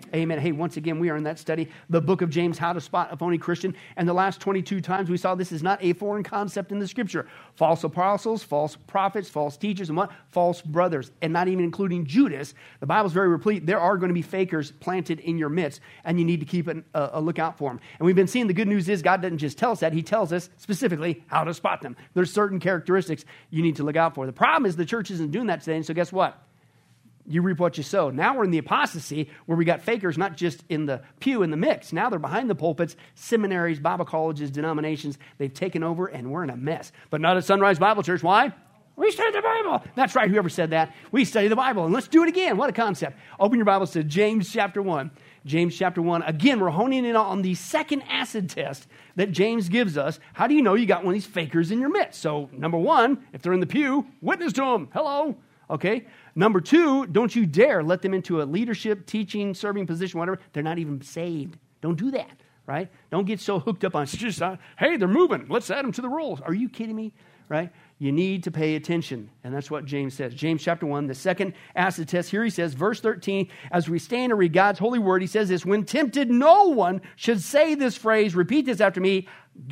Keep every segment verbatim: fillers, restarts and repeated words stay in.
Amen. Hey, once again, we are in that study, the book of James, How to Spot a Phony Christian. And the last twenty-two times we saw this is not a foreign concept in the scripture. False apostles, false prophets, false teachers, and what? False brothers. And not even including Judas. The Bible's very replete. There are going to be fakers planted in your midst, and you need to keep an, a, a lookout for them. And we've been seeing the good news is God doesn't just tell us that. He tells us specifically how to spot them. There's certain characteristics you need to look out for. The problem is the church isn't doing that today, and so guess what? You reap what you sow. Now we're in the apostasy where we got fakers not just in the pew, in the mix. Now they're behind the pulpits, seminaries, Bible colleges, denominations. They've taken over and we're in a mess. But not at Sunrise Bible Church. Why? We study the Bible. That's right, whoever said that. We study the Bible. And let's do it again. What a concept. Open your Bibles to James chapter one. James chapter one. Again, we're honing in on the second acid test that James gives us. How do you know you got one of these fakers in your midst? So number one, if they're in the pew, witness to them. Hello. Okay. Number two, don't you dare let them into a leadership, teaching, serving position, whatever. They're not even saved. Don't do that, right? Don't get so hooked up on, just, uh, hey, they're moving. Let's add them to the rolls. Are you kidding me, right? You need to pay attention, and that's what James says. James chapter one, the second acid test. Here he says, verse thirteen, as we stand and read God's holy word, he says this, when tempted, no one should say this phrase, repeat this after me,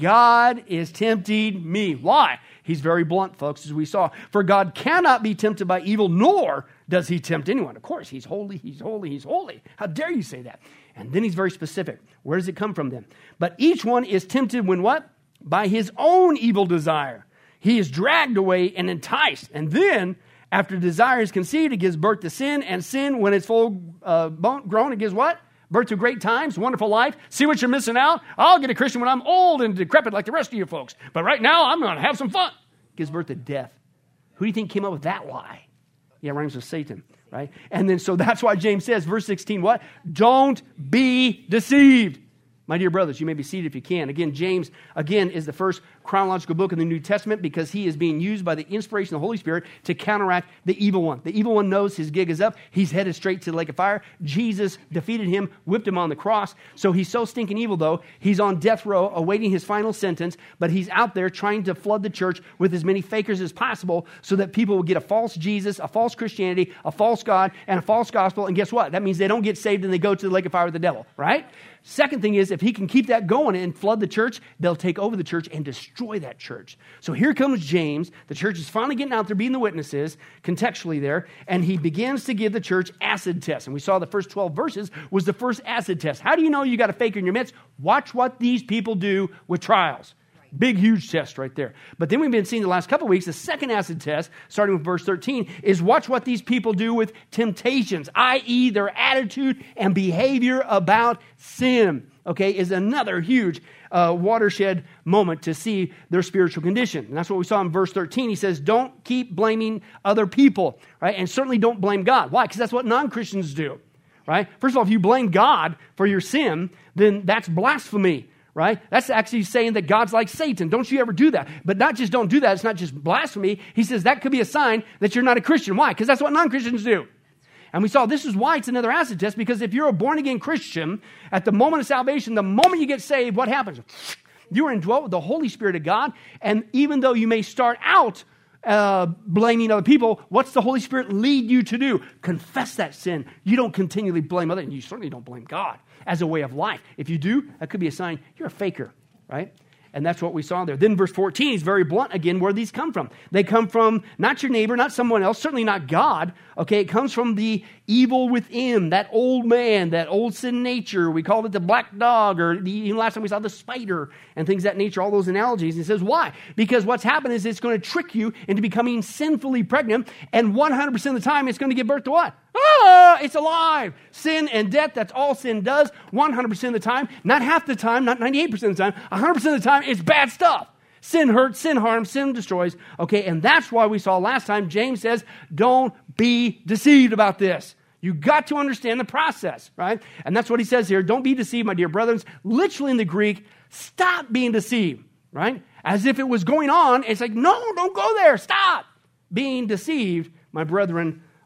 God is tempting me. Why? He's very blunt, folks, as we saw. For God cannot be tempted by evil, nor does he tempt anyone. Of course, he's holy, he's holy, he's holy. How dare you say that? And then he's very specific. Where does it come from then? But each one is tempted when what? By his own evil desire. He is dragged away and enticed. And then, after desire is conceived, it gives birth to sin. And sin, when it's full uh, grown, it gives what? Birth to great times, wonderful life. See what you're missing out? I'll get a Christian when I'm old and decrepit like the rest of you folks. But right now, I'm going to have some fun. Gives birth to death. Who do you think came up with that lie? Yeah, rhymes with Satan, right? And then, so that's why James says, verse sixteen, what? Don't be deceived. My dear brothers, you may be seated if you can. Again, James, again, is the first chronological book in the New Testament because he is being used by the inspiration of the Holy Spirit to counteract the evil one. The evil one knows his gig is up. He's headed straight to the lake of fire. Jesus defeated him, whipped him on the cross. So he's so stinking evil, though. He's on death row awaiting his final sentence, but he's out there trying to flood the church with as many fakers as possible so that people will get a false Jesus, a false Christianity, a false God, and a false gospel. And guess what? That means they don't get saved and they go to the lake of fire with the devil, right? Second thing is, if he can keep that going and flood the church, they'll take over the church and destroy that church. So here comes James. The church is finally getting out there, being the witnesses, contextually there, and he begins to give the church acid tests. And we saw the first twelve verses was the first acid test. How do you know you got a faker in your midst? Watch what these people do with trials. Big, huge test right there. But then we've been seeing the last couple of weeks, the second acid test, starting with verse thirteen, is watch what these people do with temptations, that is their attitude and behavior about sin, okay, is another huge uh, watershed moment to see their spiritual condition. And that's what we saw in verse thirteen. He says, don't keep blaming other people, right? And certainly don't blame God. Why? Because that's what non-Christians do, right? First of all, if you blame God for your sin, then that's blasphemy. Right? That's actually saying that God's like Satan. Don't you ever do that. But not just don't do that. It's not just blasphemy. He says that could be a sign that you're not a Christian. Why? Because that's what non-Christians do. And we saw this is why it's another acid test, because if you're a born-again Christian, at the moment of salvation, the moment you get saved, what happens? You are indwelt with the Holy Spirit of God, and even though you may start out uh, blaming other people, what's the Holy Spirit lead you to do? Confess that sin. You don't continually blame others, and you certainly don't blame God as a way of life. If you do, that could be a sign you're a faker, right? And that's what we saw there. Then verse fourteen is very blunt again, where these come from. They come from not your neighbor, not someone else, certainly not God. Okay, it comes from the evil within, that old man, that old sin nature. We called it the black dog, or the, even last time we saw the spider and things of that nature, all those analogies. He says, why? Because what's happened is it's going to trick you into becoming sinfully pregnant, and one hundred percent of the time it's going to give birth to what? Ah, it's alive. Sin and death, that's all sin does one hundred percent of the time. Not half the time, not ninety-eight percent of the time. one hundred percent of the time, it's bad stuff. Sin hurts, sin harms, sin destroys. Okay, and that's why we saw last time, James says, don't be deceived about this. You got to understand the process, right? And that's what he says here. Don't be deceived, my dear brothers. Literally in the Greek, stop being deceived, right? As if it was going on. It's like, no, don't go there. Stop being deceived, my brethren,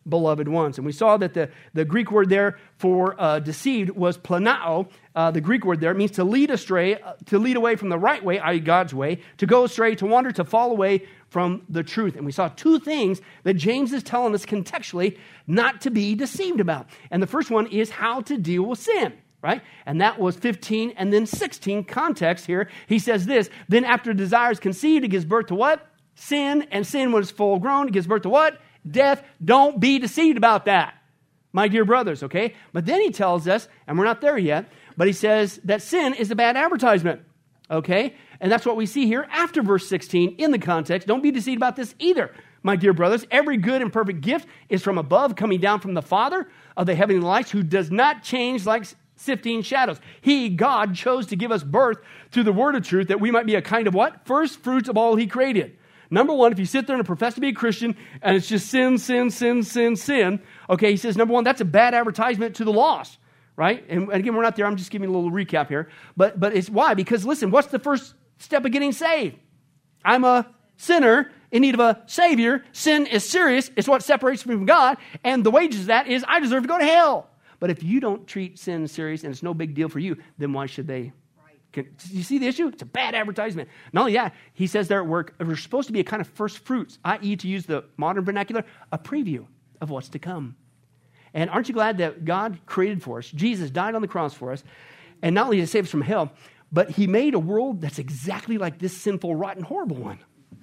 beloved ones. And we saw that the, the Greek word there for uh, deceived was planao. Uh, the Greek word there means to lead astray, uh, to lead away from the right way, that is. God's way, to go astray, to wander, to fall away from the truth. And we saw two things that James is telling us contextually not to be deceived about. And the first one is how to deal with sin. Right? And that was fifteen and then sixteen context here. He says this, then after desire is conceived, it gives birth to what? Sin. And sin, when it's full grown, it gives birth to what? Death. Don't be deceived about that, my dear brothers, okay? But then he tells us, and we're not there yet, but he says that sin is a bad advertisement, okay? And that's what we see here after verse sixteen in the context. Don't be deceived about this either, my dear brothers. Every good and perfect gift is from above, coming down from the Father of the heavenly lights, who does not change like sifting shadows. He, God, chose to give us birth through the word of truth that we might be a kind of what? First fruits of all he created. Number one, if you sit there and profess to be a Christian and it's just sin, sin, sin, sin, sin, okay, he says, number one, that's a bad advertisement to the lost, right? And, and again, we're not there. I'm just giving a little recap here. But, but it's why? Because listen, what's the first step of getting saved? I'm a sinner in need of a Savior. Sin is serious. It's what separates me from God. And the wages of that is I deserve to go to hell. But if you don't treat sin serious and it's no big deal for you, then why should they? Right. Can, you see the issue? It's a bad advertisement. Not only that, he says there at work, we're supposed to be a kind of first fruits, that is to use the modern vernacular, a preview of what's to come. And aren't you glad that God created for us? Jesus died on the cross for us. And not only to save us from hell, but he made a world that's exactly like this sinful, rotten, horrible one.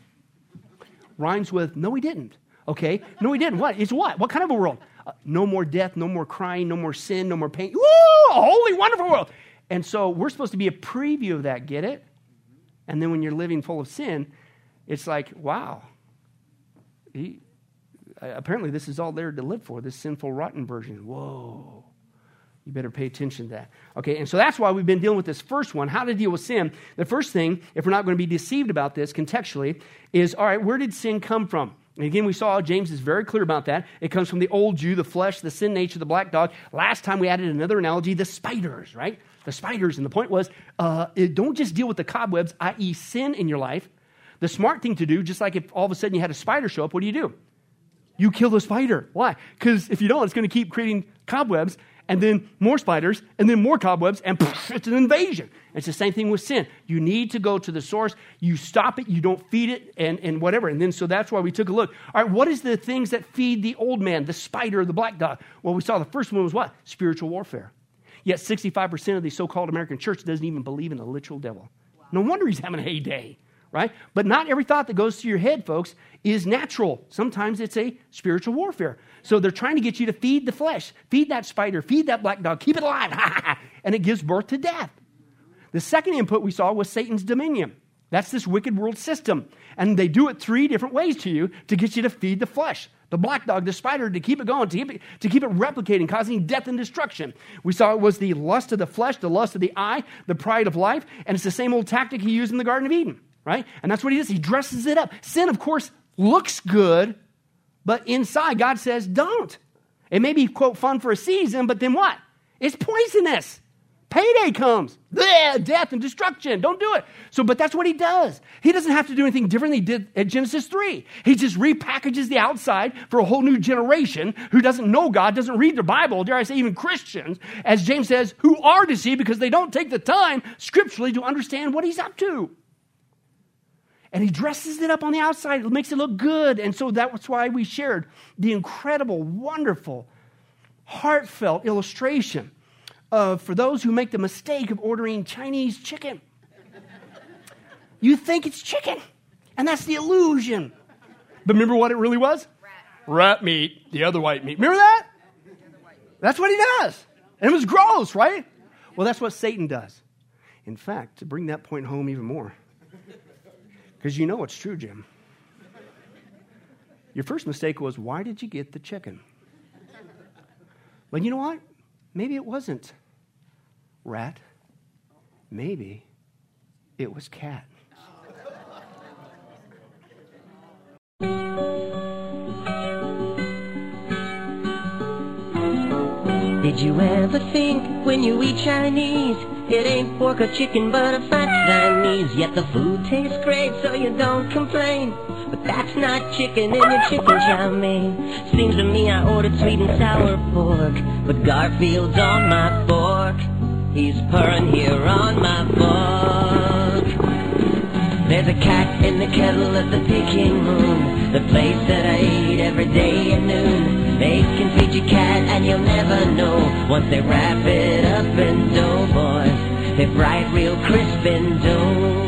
Rhymes with, no, he didn't. Okay? No, he didn't. What? It's what? What kind of a world? Uh, no more death, no more crying, no more sin, no more pain. Woo! A holy, wonderful world. And so we're supposed to be a preview of that, get it? And then when you're living full of sin, it's like, wow. He, uh, apparently this is all there to live for, this sinful, rotten version. Whoa. You better pay attention to that. Okay, and so that's why we've been dealing with this first one, how to deal with sin. The first thing, if we're not going to be deceived about this contextually, is, all right, where did sin come from? And again, we saw James is very clear about that. It comes from the old Jew, the flesh, the sin nature, the black dog. Last time we added another analogy, the spiders, right? The spiders. And the point was, uh, it, don't just deal with the cobwebs, that is sin in your life. The smart thing to do, just like if all of a sudden you had a spider show up, what do you do? You kill the spider. Why? Because if you don't, it's going to keep creating cobwebs, and then more spiders, and then more cobwebs, and poof, it's an invasion. It's the same thing with sin. You need to go to the source. You stop it. You don't feed it, and, and whatever. And then so that's why we took a look. All right, what is the things that feed the old man, the spider, the black dog? Well, we saw the first one was what? Spiritual warfare. Yet sixty-five percent of the so-called American church doesn't even believe in the literal devil. Wow. No wonder he's having a heyday, right? But not every thought that goes through your head, folks, is natural. Sometimes it's a spiritual warfare. So they're trying to get you to feed the flesh, feed that spider, feed that black dog, keep it alive, and it gives birth to death. The second input we saw was Satan's dominion. That's this wicked world system. And they do it three different ways to you to get you to feed the flesh. The black dog, the spider, to keep it going, to keep it, to keep it replicating, causing death and destruction. We saw it was the lust of the flesh, the lust of the eye, the pride of life, and it's the same old tactic he used in the Garden of Eden, right? And that's what he does. He dresses it up. Sin, of course, looks good, but inside, God says, don't. It may be, quote, fun for a season, but then what? It's poisonous. Payday comes. Bleh, death and destruction. Don't do it. So, but that's what he does. He doesn't have to do anything different than he did at Genesis three. He just repackages the outside for a whole new generation who doesn't know God, doesn't read the Bible, dare I say even Christians, as James says, who are deceived because they don't take the time scripturally to understand what he's up to. And he dresses it up on the outside. It makes it look good. And so that's why we shared the incredible, wonderful, heartfelt illustration of, for those who make the mistake of ordering Chinese chicken. You think it's chicken, and that's the illusion. But remember what it really was? Rat. Rat meat, the other white meat. Remember that? That's what he does. And it was gross, right? Well, that's what Satan does. In fact, to bring that point home even more, because you know it's true, Jim. Your first mistake was, why did you get the chicken? But you know what? Maybe it wasn't rat. Maybe it was cat. Did you ever think when you eat Chinese It ain't pork or chicken, but a fat Chinese. Yet the food tastes great, so you don't complain. But that's not chicken in your chicken chow mein. Seems to me I ordered sweet and sour pork, but Garfield's on my fork. He's purring here on my fork. There's a cat in the kettle at the Peking Moon, the place that I eat every day at noon. They can feed you cat and you'll never know. Once they wrap it up in dough, boys, they fry it real crisp in dough.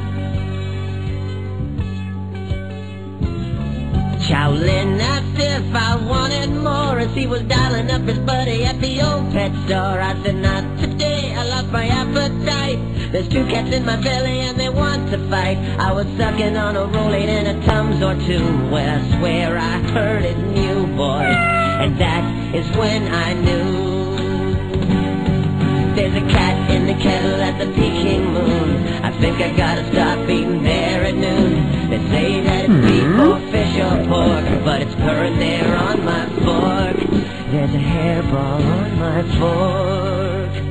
Chowlin asked if I wanted more as he was dialing up his buddy at the old pet store. I said, not today, I lost my appetite. There's two cats in my belly and they want to fight. I was sucking on a Rolling in a Tums or two. Well, I swear I heard it new, boys, and that is when I knew. There's a cat in the kettle at the Peking Moon. I think I gotta stop eating there at noon. They say that it's beef or fish or pork, but it's purring there on my fork. There's a hairball on my fork.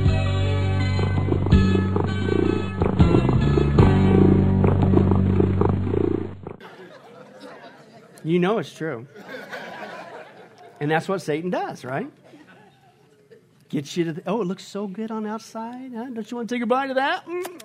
You know it's true. And that's what Satan does, right? Gets you to, the, oh, it looks so good on the outside. Huh? Don't you want to take a bite of that? Mm.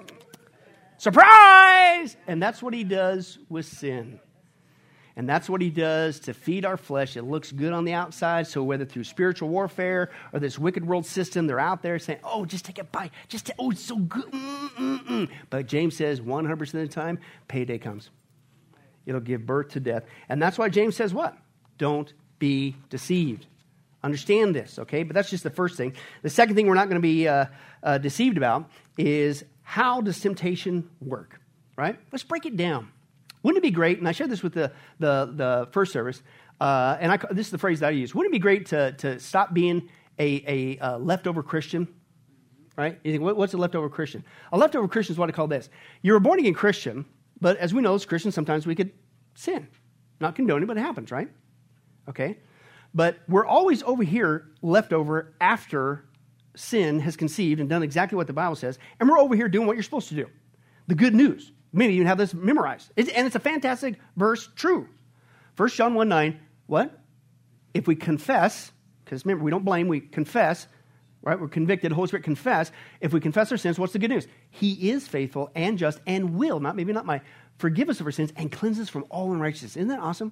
Surprise! And that's what he does with sin. And that's what he does to feed our flesh. It looks good on the outside, so whether through spiritual warfare or this wicked world system, they're out there saying, oh, just take a bite. Just ta- oh, it's so good. Mm-mm-mm. But James says one hundred percent of the time, payday comes. It'll give birth to death. And that's why James says what? Don't be deceived. Understand this, okay? But that's just the first thing. The second thing we're not going to be uh, uh, deceived about is how does temptation work, right? Let's break it down. Wouldn't it be great, and I shared this with the the, the first service, uh, and I, this is the phrase that I use, wouldn't it be great to, to stop being a, a uh, leftover Christian, right? You think, what, what's a leftover Christian? A leftover Christian is what I call this. You're a born-again Christian, but as we know, as Christians, sometimes we could sin. Not condoning, but it happens, right? Okay? But we're always over here left over after sin has conceived and done exactly what the Bible says, and we're over here doing what you're supposed to do. The good news. Many of you have this memorized. It's, and it's a fantastic verse, true. First John one nine, what? If we confess, because remember, we don't blame, we confess, right? We're convicted, the Holy Spirit confess. If we confess our sins, what's the good news? He is faithful and just and will, not maybe not my, forgive us of our sins and cleanse us from all unrighteousness. Isn't that awesome?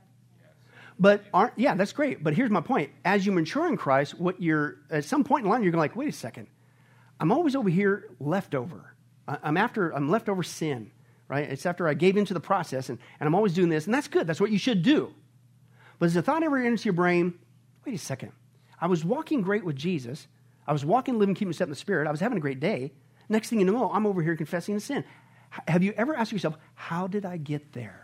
But aren't, yeah, that's great. But here's my point. As you mature in Christ, what you're at some point in line, you're going like, wait a second. I'm always over here leftover. I'm after, I'm leftover sin, right? It's after I gave into the process, and, and I'm always doing this, and that's good. That's what you should do. But as the thought ever enters your brain, wait a second. I was walking great with Jesus. I was walking, living, keeping step in the Spirit. I was having a great day. Next thing you know, I'm over here confessing a sin. Have you ever asked yourself, how did I get there?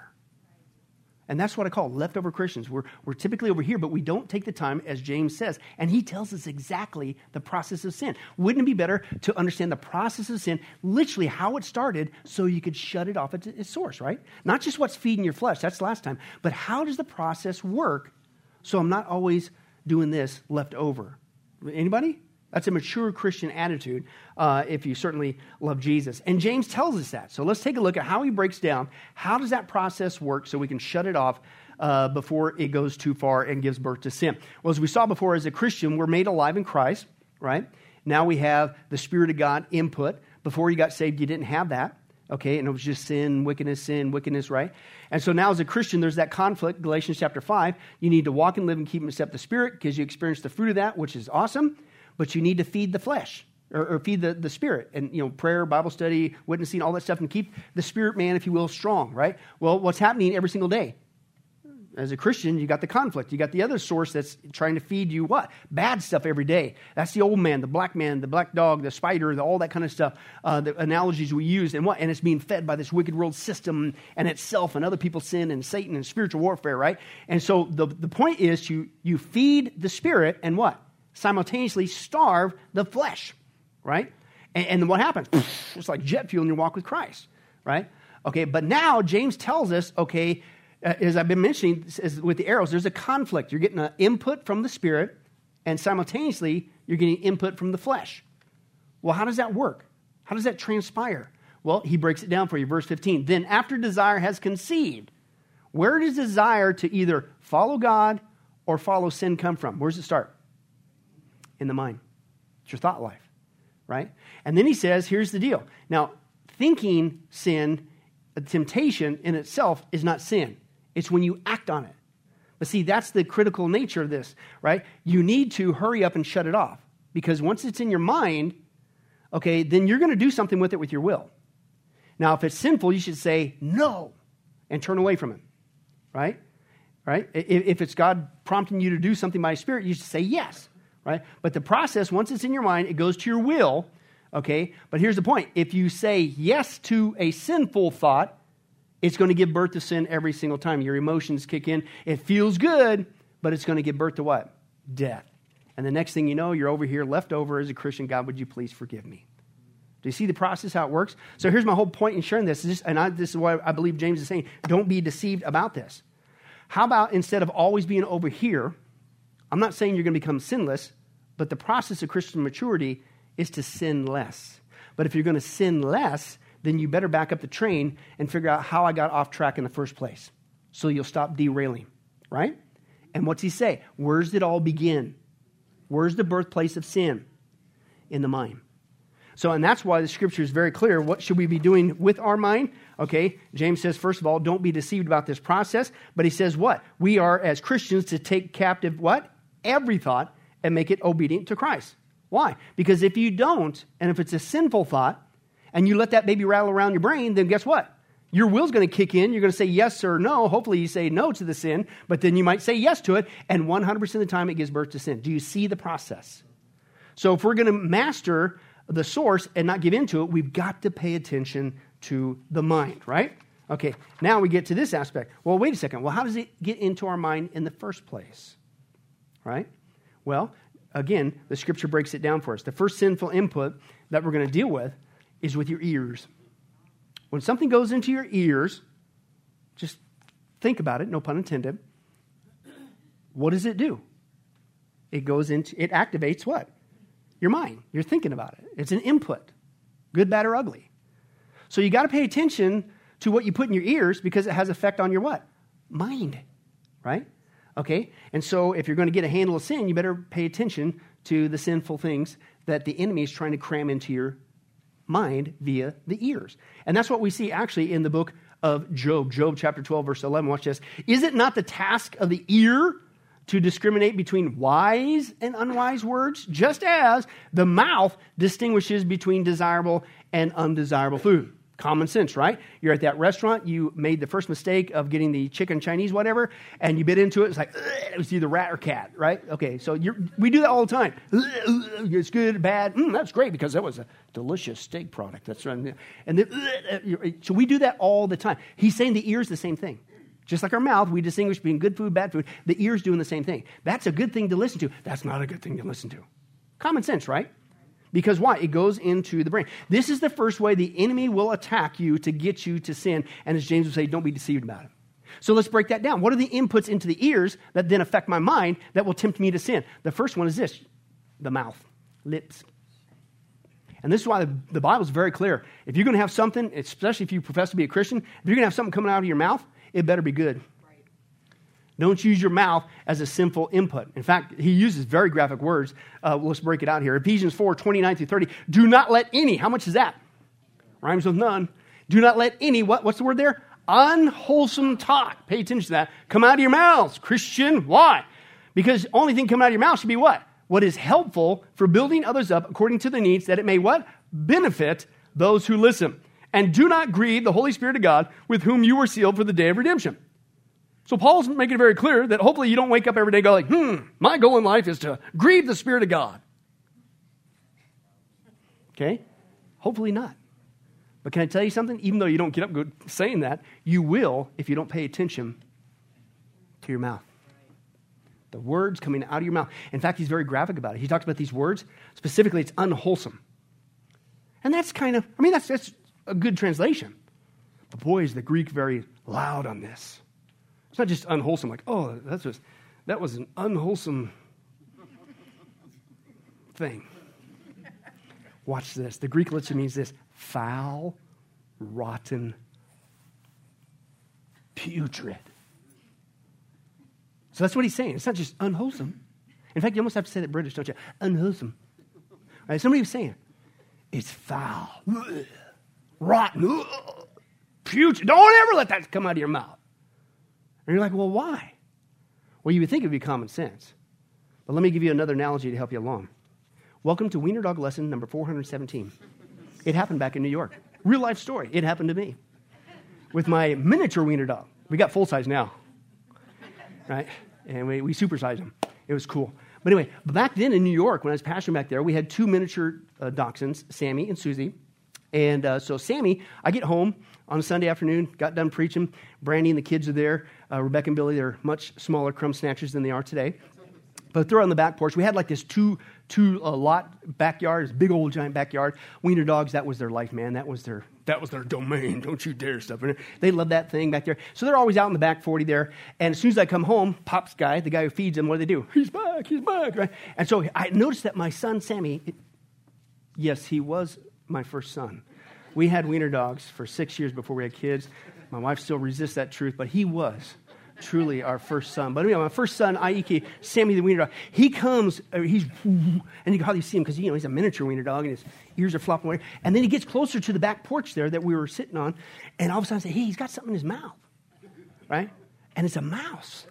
And that's what I call leftover Christians. We're, we're typically over here, but we don't take the time, as James says. And he tells us exactly the process of sin. Wouldn't it be better to understand the process of sin, literally how it started, so you could shut it off at its source, right? Not just what's feeding your flesh, that's last time, but how does the process work so I'm not always doing this left over? Anybody? That's a mature Christian attitude uh, if you certainly love Jesus. And James tells us that. So let's take a look at how he breaks down. How does that process work so we can shut it off uh, before it goes too far and gives birth to sin? Well, as we saw before, as a Christian, we're made alive in Christ, right? Now we have the Spirit of God input. Before you got saved, you didn't have that, okay? And it was just sin, wickedness, sin, wickedness, right? And so now as a Christian, there's that conflict. Galatians chapter five, you need to walk and live and keep and accept the Spirit because you experience the fruit of that, which is awesome. But you need to feed the flesh or, or feed the, the spirit and, you know, prayer, Bible study, witnessing, all that stuff, and keep the spirit man, if you will, strong, right? Well, what's happening every single day? As a Christian, you got the conflict. You got the other source that's trying to feed you what? Bad stuff every day. That's the old man, the black man, the black dog, the spider, the, all that kind of stuff, uh, the analogies we use. And what? And it's being fed by this wicked world system and itself and other people's sin and Satan and spiritual warfare, right? And so the, the point is you, you feed the spirit and what? Simultaneously starve the flesh, right? And, and what happens? It's like jet fuel in your walk with Christ, right? Okay, but now James tells us, okay, uh, as I've been mentioning as with the arrows, there's a conflict. You're getting an input from the Spirit, and simultaneously, you're getting input from the flesh. Well, how does that work? How does that transpire? Well, he breaks it down for you. Verse fifteen. Then after desire has conceived, where does desire to either follow God or follow sin come from? Where does it start? In the mind. It's your thought life, right? And then he says, here's the deal. Now, thinking sin, temptation in itself is not sin. It's when you act on it. But see, that's the critical nature of this, right? You need to hurry up and shut it off. Because once it's in your mind, okay, then you're going to do something with it with your will. Now, if it's sinful, you should say no and turn away from it, right? Right? If it's God prompting you to do something by Spirit, you should say yes, right? But the process, once it's in your mind, it goes to your will, okay? But here's the point. If you say yes to a sinful thought, it's going to give birth to sin every single time. Your emotions kick in. It feels good, but it's going to give birth to what? Death. And the next thing you know, you're over here left over as a Christian. God, would you please forgive me? Do you see the process, how it works? So here's my whole point in sharing this. this and I, this is why I believe James is saying, don't be deceived about this. How about instead of always being over here, I'm not saying you're going to become sinless, but the process of Christian maturity is to sin less. But if you're going to sin less, then you better back up the train and figure out how I got off track in the first place. So you'll stop derailing, right? And what's he say? Where's it all begin? Where's the birthplace of sin? In the mind. So, and that's why the scripture is very clear. What should we be doing with our mind? Okay, James says, first of all, don't be deceived about this process. But he says what? We are, as Christians, to take captive what? Every thought and make it obedient to Christ. Why? Because if you don't, and if it's a sinful thought, and you let that baby rattle around your brain, then guess what? Your will's going to kick in. You're going to say yes or no. Hopefully you say no to the sin, but then you might say yes to it, and one hundred percent of the time it gives birth to sin. Do you see the process? So if we're going to master the source and not give into it, we've got to pay attention to the mind, right? Okay, now we get to this aspect. Well, wait a second. Well, how does it get into our mind in the first place? Right? Well, again, the scripture breaks it down for us. The first sinful input that we're going to deal with is with your ears. When something goes into your ears, just think about it, no pun intended. What does it do? It goes into, it activates what? Your mind. You're thinking about it. It's an input, good, bad, or ugly. So you got to pay attention to what you put in your ears because it has effect on your what? Mind, right? Okay, and so if you're going to get a handle of sin, you better pay attention to the sinful things that the enemy is trying to cram into your mind via the ears. And that's what we see actually in the book of Job. Job chapter twelve, verse eleven. Watch this. Is it not the task of the ear to discriminate between wise and unwise words, just as the mouth distinguishes between desirable and undesirable food? Common sense, right? You're at that restaurant, you made the first mistake of getting the chicken Chinese, whatever, and you bit into it, it's like, it was either rat or cat, right? Okay, so you're, we do that all the time. It's good, bad, mm, that's great because that was a delicious steak product. That's right. And then, so we do that all the time. He's saying the ear's the same thing. Just like our mouth, we distinguish between good food, bad food. The ear's doing the same thing. That's a good thing to listen to. That's not a good thing to listen to. Common sense, right? Because why? It goes into the brain. This is the first way the enemy will attack you to get you to sin. And as James would say, don't be deceived about it. So let's break that down. What are the inputs into the ears that then affect my mind that will tempt me to sin? The first one is this, the mouth, lips. And this is why the, the Bible is very clear. If you're going to have something, especially if you profess to be a Christian, if you're going to have something coming out of your mouth, it better be good. Don't use your mouth as a sinful input. In fact, he uses very graphic words. Uh, let's break it out here. Ephesians four, twenty-nine through thirty. Do not let any, how much is that? Rhymes with none. Do not let any, what, what's the word there? Unwholesome talk. Pay attention to that. Come out of your mouths. Christian, why? Because the only thing coming out of your mouth should be what? What is helpful for building others up according to the needs, that it may what? Benefit those who listen. And do not grieve the Holy Spirit of God, with whom you were sealed for the day of redemption. So Paul's making it very clear that hopefully you don't wake up every day and go like, hmm, my goal in life is to grieve the Spirit of God. Okay? Hopefully not. But can I tell you something? Even though you don't get up good saying that, you will if you don't pay attention to your mouth. The words coming out of your mouth. In fact, he's very graphic about it. He talks about these words. Specifically, it's unwholesome. And that's kind of, I mean, that's, that's a good translation. But boy, is the Greek very loud on this. It's not just unwholesome, like, oh, that's just, that was an unwholesome thing. Watch this. The Greek literally means this: foul, rotten, putrid. So that's what he's saying. It's not just unwholesome. In fact, you almost have to say that British, don't you? Unwholesome. Right? Somebody was saying, it's foul, ugh, rotten, ugh, putrid. Don't ever let that come out of your mouth. And you're like, well, why? Well, you would think it would be common sense. But let me give you another analogy to help you along. Welcome to Wiener Dog lesson number four hundred seventeen. It happened back in New York. Real life story. It happened to me with my miniature wiener dog. We got full size now, right? And we, we supersized them. It was cool. But anyway, back then in New York, when I was pastoring back there, we had two miniature uh, dachshunds, Sammy and Susie. And uh, so Sammy, I get home on a Sunday afternoon, got done preaching. Brandy and the kids are there. Uh, Rebecca and Billy, they're much smaller crumb snatchers than they are today. But they're on the back porch. We had like this two two uh, lot backyard, this big old giant backyard. Wiener dogs, that was their life, man. That was their that was their domain. Don't you dare stuff in it. They love that thing back there. So they're always out in the back forty there. And as soon as I come home, Pop's guy, the guy who feeds them, what do they do? He's back, he's back, right? And so I noticed that my son, Sammy, it, yes, he was my first son. We had wiener dogs for six years before we had kids. My wife still resists that truth, but he was truly our first son. But anyway, my first son, Aiki, Sammy the wiener dog, he comes, uh, he's, and you can hardly see him because, you know, he's a miniature wiener dog and his ears are flopping away. And then he gets closer to the back porch there that we were sitting on, and all of a sudden I say, hey, he's got something in his mouth, right? And it's a mouse.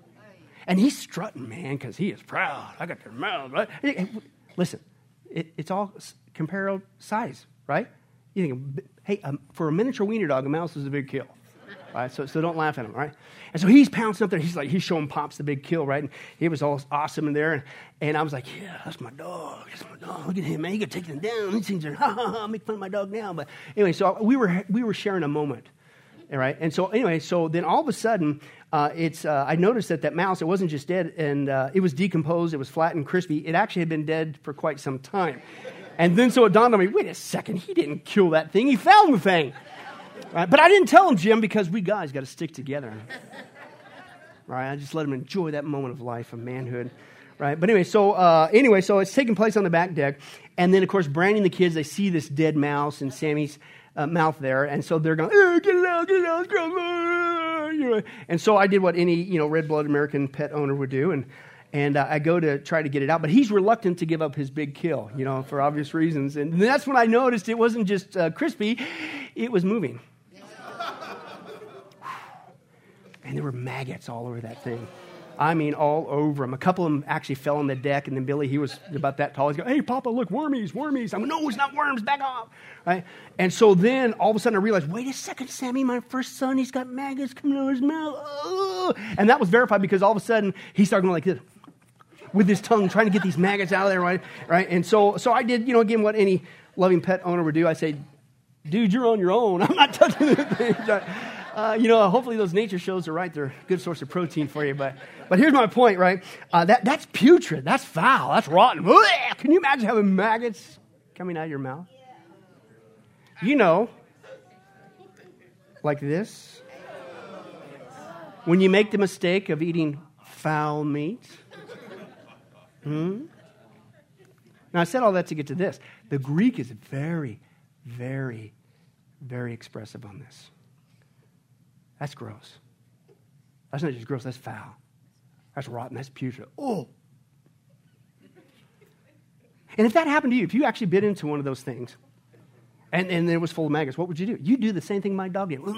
And he's strutting, man, because he is proud. I got their mouth, right? Listen, it, it's all comparable size, right? You think, hey, um, for a miniature wiener dog, a mouse is a big kill. Right, so so don't laugh at him, right? And so he's pouncing up there. He's like, he's showing Pops the big kill, right? And it was all awesome in there. And, and I was like, yeah, that's my dog. That's my dog. Look at him, man. He could take them down. These things are, ha, ha, ha, make fun of my dog now. But anyway, so we were we were sharing a moment, all right? And so anyway, so then all of a sudden, uh, it's uh, I noticed that that mouse, it wasn't just dead, and uh, it was decomposed. It was flat and crispy. It actually had been dead for quite some time. And then so it dawned on me, wait a second, he didn't kill that thing. He found the thing. Right? But I didn't tell him, Jim, because we guys got to stick together. Right? I just let him enjoy that moment of life, of manhood. Right? But anyway, so uh, anyway, so it's taking place on the back deck. And then, of course, Brandy and the kids, they see this dead mouse in Sammy's uh, mouth there. And so they're going, eh, get it out, get it out, it's gross. You know, and so I did what any, you know, red-blooded American pet owner would do. And And uh, I go to try to get it out. But he's reluctant to give up his big kill, you know, for obvious reasons. And that's when I noticed it wasn't just uh, crispy, it was moving. And there were maggots all over that thing. I mean, all over him. A couple of them actually fell on the deck, and then Billy, he was about that tall. He's going, hey, Papa, look, wormies, wormies. I'm like, no, it's not worms, back off. Right? And so then all of a sudden I realized, wait a second, Sammy, my first son, he's got maggots coming out of his mouth. Oh. And that was verified because all of a sudden he started going like this with his tongue, trying to get these maggots out of there, right? Right? And so so I did, you know, again, what any loving pet owner would do. I say, dude, you're on your own. I'm not touching the thing. Uh, you know, hopefully those nature shows are right. They're a good source of protein for you. But but here's my point, right? Uh, that That's putrid. That's foul. That's rotten. Can you imagine having maggots coming out of your mouth? You know, like this. When you make the mistake of eating foul meat. Hmm? Now, I said all that to get to this. The Greek is very, very, very expressive on this. That's gross. That's not just gross, that's foul. That's rotten, that's putrid. Oh! And if that happened to you, if you actually bit into one of those things, and, and it was full of maggots, what would you do? You'd do the same thing my dog did.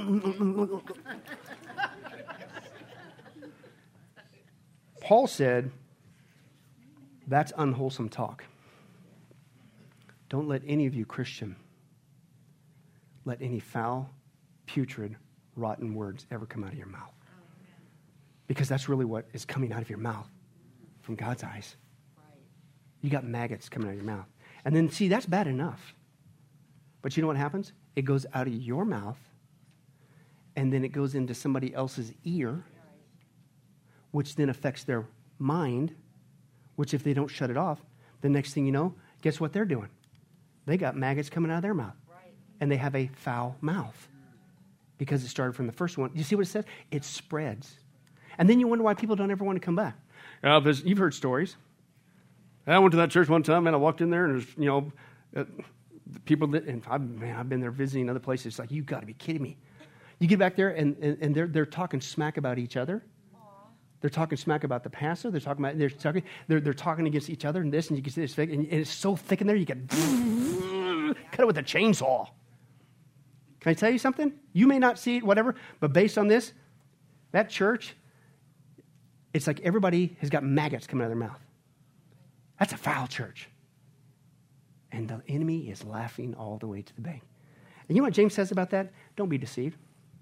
Paul said, that's unwholesome talk. Don't let any of you, Christian, let any foul, putrid, rotten words ever come out of your mouth. Because that's really what is coming out of your mouth from God's eyes. You got maggots coming out of your mouth. And then, see, that's bad enough. But you know what happens? It goes out of your mouth, and then it goes into somebody else's ear, which then affects their mind, which if they don't shut it off, the next thing you know, guess what they're doing? They got maggots coming out of their mouth. Right. And they have a foul mouth because it started from the first one. You see what it says? It spreads. And then you wonder why people don't ever want to come back. Uh, you've heard stories. I went to that church one time, and I walked in there, and there's, you know, Uh, people that, and I've, man, I've been there visiting other places. It's like, you got to be kidding me. You get back there and, and, and they're they're talking smack about each other. They're talking smack about the pastor. They're talking about they're talking they're they're talking against each other and this, and you can see this, and it's so thick in there you can cut it with a chainsaw. Can I tell you something? You may not see it, whatever, but based on this, that church, it's like everybody has got maggots coming out of their mouth. That's a foul church. And the enemy is laughing all the way to the bank. And you know what James says about that? Don't be deceived.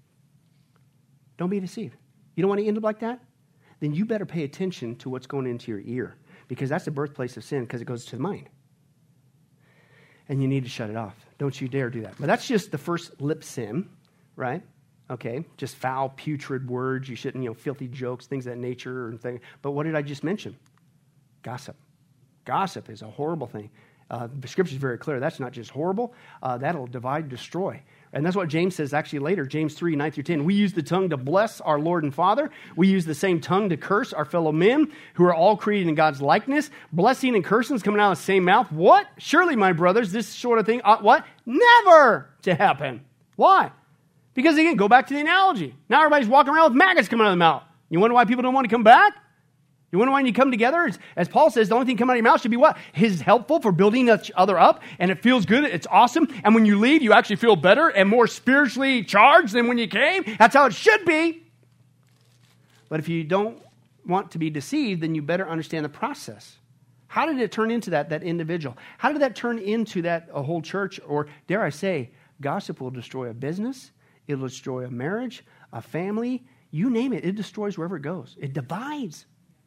Don't be deceived. You don't want to end up like that? Then you better pay attention to what's going into your ear, because that's the birthplace of sin, because it goes to the mind. And you need to shut it off. Don't you dare do that. But that's just the first lip sin, right? Okay, just foul, putrid words. You shouldn't, you know, filthy jokes, things of that nature. And thing. But what did I just mention? Gossip. Gossip is a horrible thing. Uh, the scripture is very clear. That's not just horrible. Uh, that'll divide, destroy. And that's what James says actually later, James three, nine through ten. We use the tongue to bless our Lord and Father. We use the same tongue to curse our fellow men who are all created in God's likeness. Blessing and cursing is coming out of the same mouth. What? Surely, my brothers, this sort of thing ought what? Never to happen. Why? Because again, go back to the analogy. Now everybody's walking around with maggots coming out of the mouth. You wonder why people don't want to come back? You wonder why when you come together, as, as Paul says, the only thing coming out of your mouth should be what? Is helpful for building each other up, and it feels good, it's awesome, and when you leave, you actually feel better and more spiritually charged than when you came. That's how it should be. But if you don't want to be deceived, then you better understand the process. How did it turn into that, that individual? How did that turn into that a whole church? Or dare I say, gossip will destroy a business, it'll destroy a marriage, a family, you name it, it destroys wherever it goes. It divides.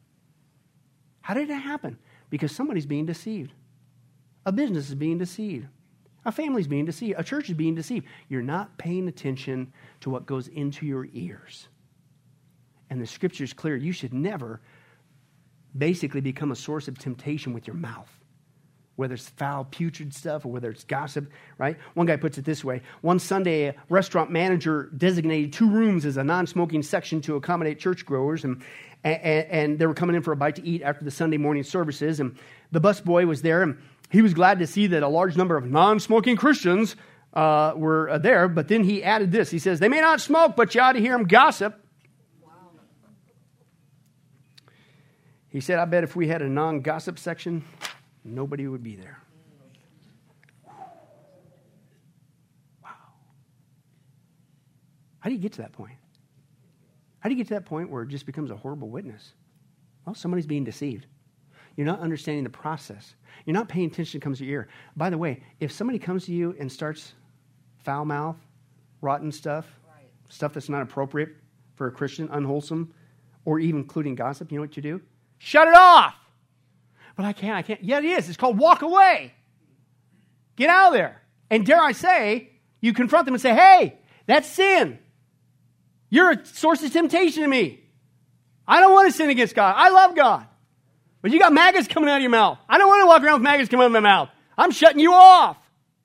How did it happen? Because somebody's being deceived. A business is being deceived. A family's being deceived. A church is being deceived. You're not paying attention to what goes into your ears. And the scripture is clear. You should never basically become a source of temptation with your mouth, whether it's foul, putrid stuff or whether it's gossip, right? One guy puts it this way. One Sunday, a restaurant manager designated two rooms as a non-smoking section to accommodate churchgoers, and And, and they were coming in for a bite to eat after the Sunday morning services. And the busboy was there, and he was glad to see that a large number of non-smoking Christians uh, were uh, there. But then he added this. He says, they may not smoke, but you ought to hear them gossip. Wow. He said, I bet if we had a non-gossip section, nobody would be there. Wow. How do you get to that point? How do you get to that point where it just becomes a horrible witness? Well, somebody's being deceived. You're not understanding the process. You're not paying attention to what comes to your ear. By the way, if somebody comes to you and starts foul mouth, rotten stuff, right. stuff that's not appropriate for a Christian, unwholesome, or even including gossip, you know what you do? Shut it off! But I can't, I can't. Yeah, it is. It's called walk away. Get out of there. And dare I say, you confront them and say, hey, that's sin. You're a source of temptation to me. I don't want to sin against God. I love God. But you got maggots coming out of your mouth. I don't want to walk around with maggots coming out of my mouth. I'm shutting you off.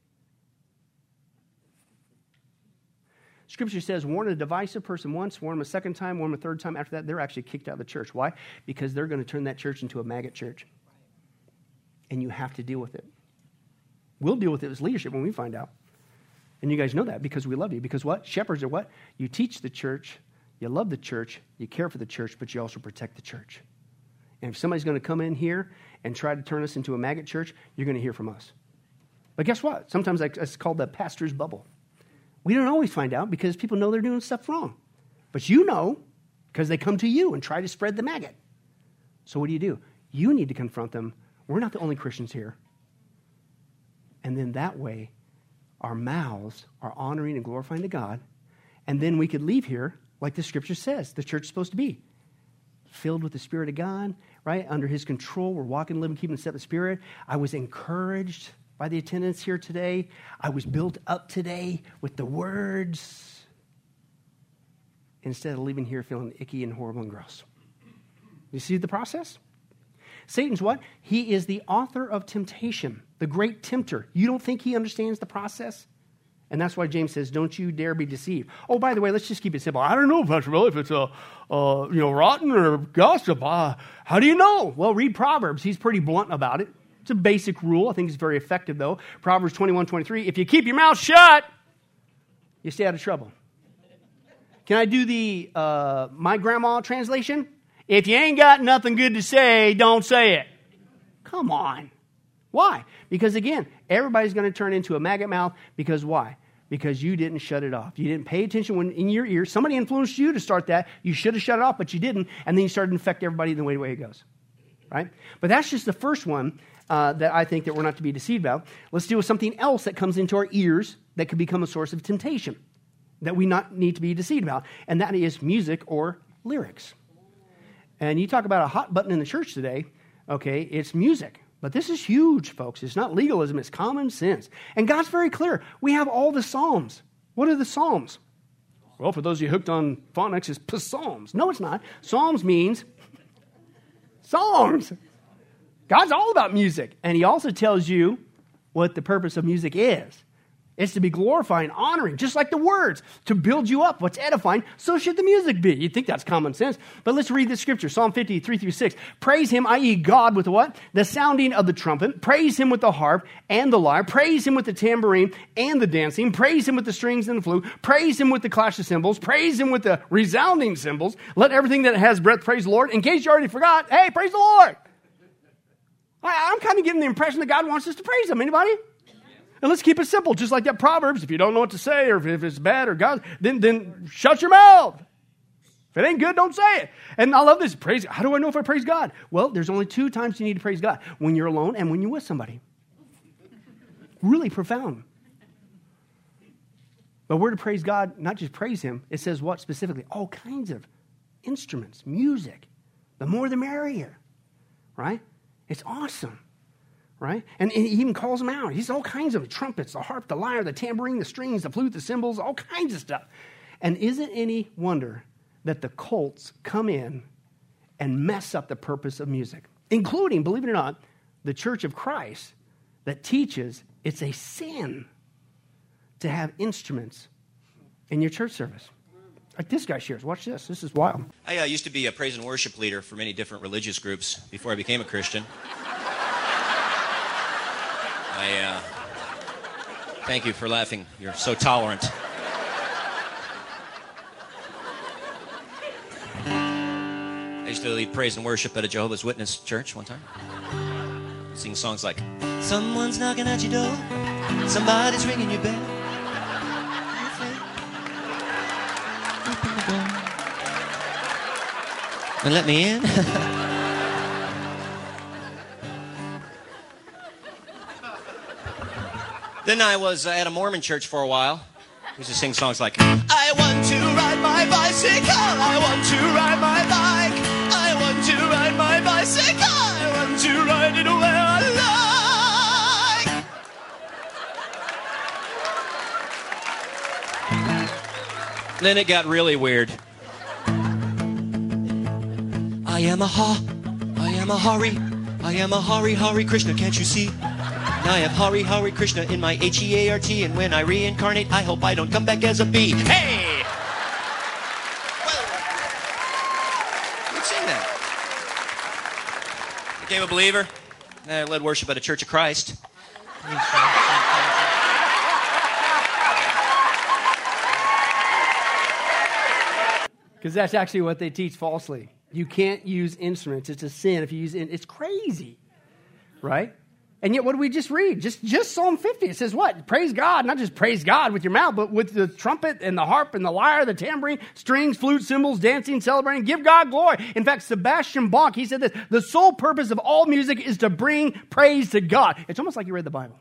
Scripture says, warn a divisive person once, warn them a second time, warn them a third time. After that, they're actually kicked out of the church. Why? Because they're going to turn that church into a maggot church. And you have to deal with it. We'll deal with it as leadership when we find out. And you guys know that because we love you. Because what? Shepherds are what? You teach the church, you love the church, you care for the church, but you also protect the church. And if somebody's going to come in here and try to turn us into a maggot church, you're going to hear from us. But guess what? Sometimes it's called the pastor's bubble. We don't always find out because people know they're doing stuff wrong. But you know because they come to you and try to spread the maggot. So what do you do? You need to confront them. We're not the only Christians here. And then that way, our mouths are honoring and glorifying to God, and then we could leave here like the scripture says the church is supposed to be. Filled with the Spirit of God, right? Under His control, we're walking, living, keeping the step of the Spirit. I was encouraged by the attendance here today. I was built up today with the words instead of leaving here feeling icky and horrible and gross. You see the process? Satan's what? He is the author of temptation, the great tempter. You don't think he understands the process? And that's why James says, don't you dare be deceived. Oh, by the way, let's just keep it simple. I don't know, Pastor Bill, if it's a, uh, you know, rotten or gossip. Uh, how do you know? Well, read Proverbs. He's pretty blunt about it. It's a basic rule. I think it's very effective, though. Proverbs twenty-one twenty-three, if you keep your mouth shut, you stay out of trouble. Can I do the uh, my grandma translation? If you ain't got nothing good to say, don't say it. Come on. Why? Because, again, everybody's going to turn into a maggot mouth. Because why? Because you didn't shut it off. You didn't pay attention when in your ear. Somebody influenced you to start that. You should have shut it off, but you didn't. And then you started to infect everybody the way, way it goes. Right? But that's just the first one uh, that I think that we're not to be deceived about. Let's deal with something else that comes into our ears that could become a source of temptation that we not need to be deceived about. And that is music or lyrics. And you talk about a hot button in the church today, okay, it's music. But this is huge, folks. It's not legalism, it's common sense. And God's very clear. We have all the Psalms. What are the Psalms? Well, for those of you hooked on phonics, it's psalms. No, it's not. Psalms means songs. God's all about music. And he also tells you what the purpose of music is. It's to be glorifying, honoring, just like the words, to build you up. What's edifying, so should the music be. You'd think that's common sense. But let's read the scripture. Psalm fifty, three through six. Praise him, that is God, with the what? The sounding of the trumpet. Praise him with the harp and the lyre. Praise him with the tambourine and the dancing. Praise him with the strings and the flute. Praise him with the clash of cymbals. Praise him with the resounding cymbals. Let everything that has breath praise the Lord. In case you already forgot, hey, praise the Lord. I, I'm kind of getting the impression that God wants us to praise him. Anybody? And let's keep it simple, just like that Proverbs. If you don't know what to say, or if, if it's bad or God, then, then shut your mouth. If it ain't good, don't say it. And I love this. Praise. How do I know if I praise God? Well, there's only two times you need to praise God. When you're alone and when you're with somebody. Really profound. But we're to praise God, not just praise him. It says what specifically? All kinds of instruments, music. The more the merrier. Right? It's awesome. Right? And, and he even calls them out. He's all kinds of trumpets, the harp, the lyre, the tambourine, the strings, the flute, the cymbals, all kinds of stuff. And isn't any wonder that the cults come in and mess up the purpose of music, including, believe it or not, the Church of Christ that teaches it's a sin to have instruments in your church service. Like this guy shares. Watch this. This is wild. I uh, used to be a praise and worship leader for many different religious groups before I became a Christian. I, uh, thank you for laughing. You're so tolerant. I used to lead praise and worship at a Jehovah's Witness church one time. Sing songs like, someone's knocking at your door, somebody's ringing your bell. Open the door and let me in. Then I was uh, at a Mormon church for a while. I used to sing songs like, I want to ride my bicycle, I want to ride my bike, I want to ride my bicycle, I want to ride it where I like. Then it got really weird. I am a ha, I am a Hari, I am a Hari, Hari Krishna, can't you see? I have Hari Hari Krishna in my H E A R T, and when I reincarnate, I hope I don't come back as a bee. Hey! Well, let's sing that. Became a believer. I led worship at a Church of Christ. Because that's actually what they teach falsely. You can't use instruments. It's a sin if you use it. It's crazy, right? And yet, what do we just read? Just, just Psalm fifty. It says what? Praise God. Not just praise God with your mouth, but with the trumpet and the harp and the lyre, the tambourine, strings, flute, cymbals, dancing, celebrating. Give God glory. In fact, Sebastian Bach, he said this, the sole purpose of all music is to bring praise to God. It's almost like you read the Bible.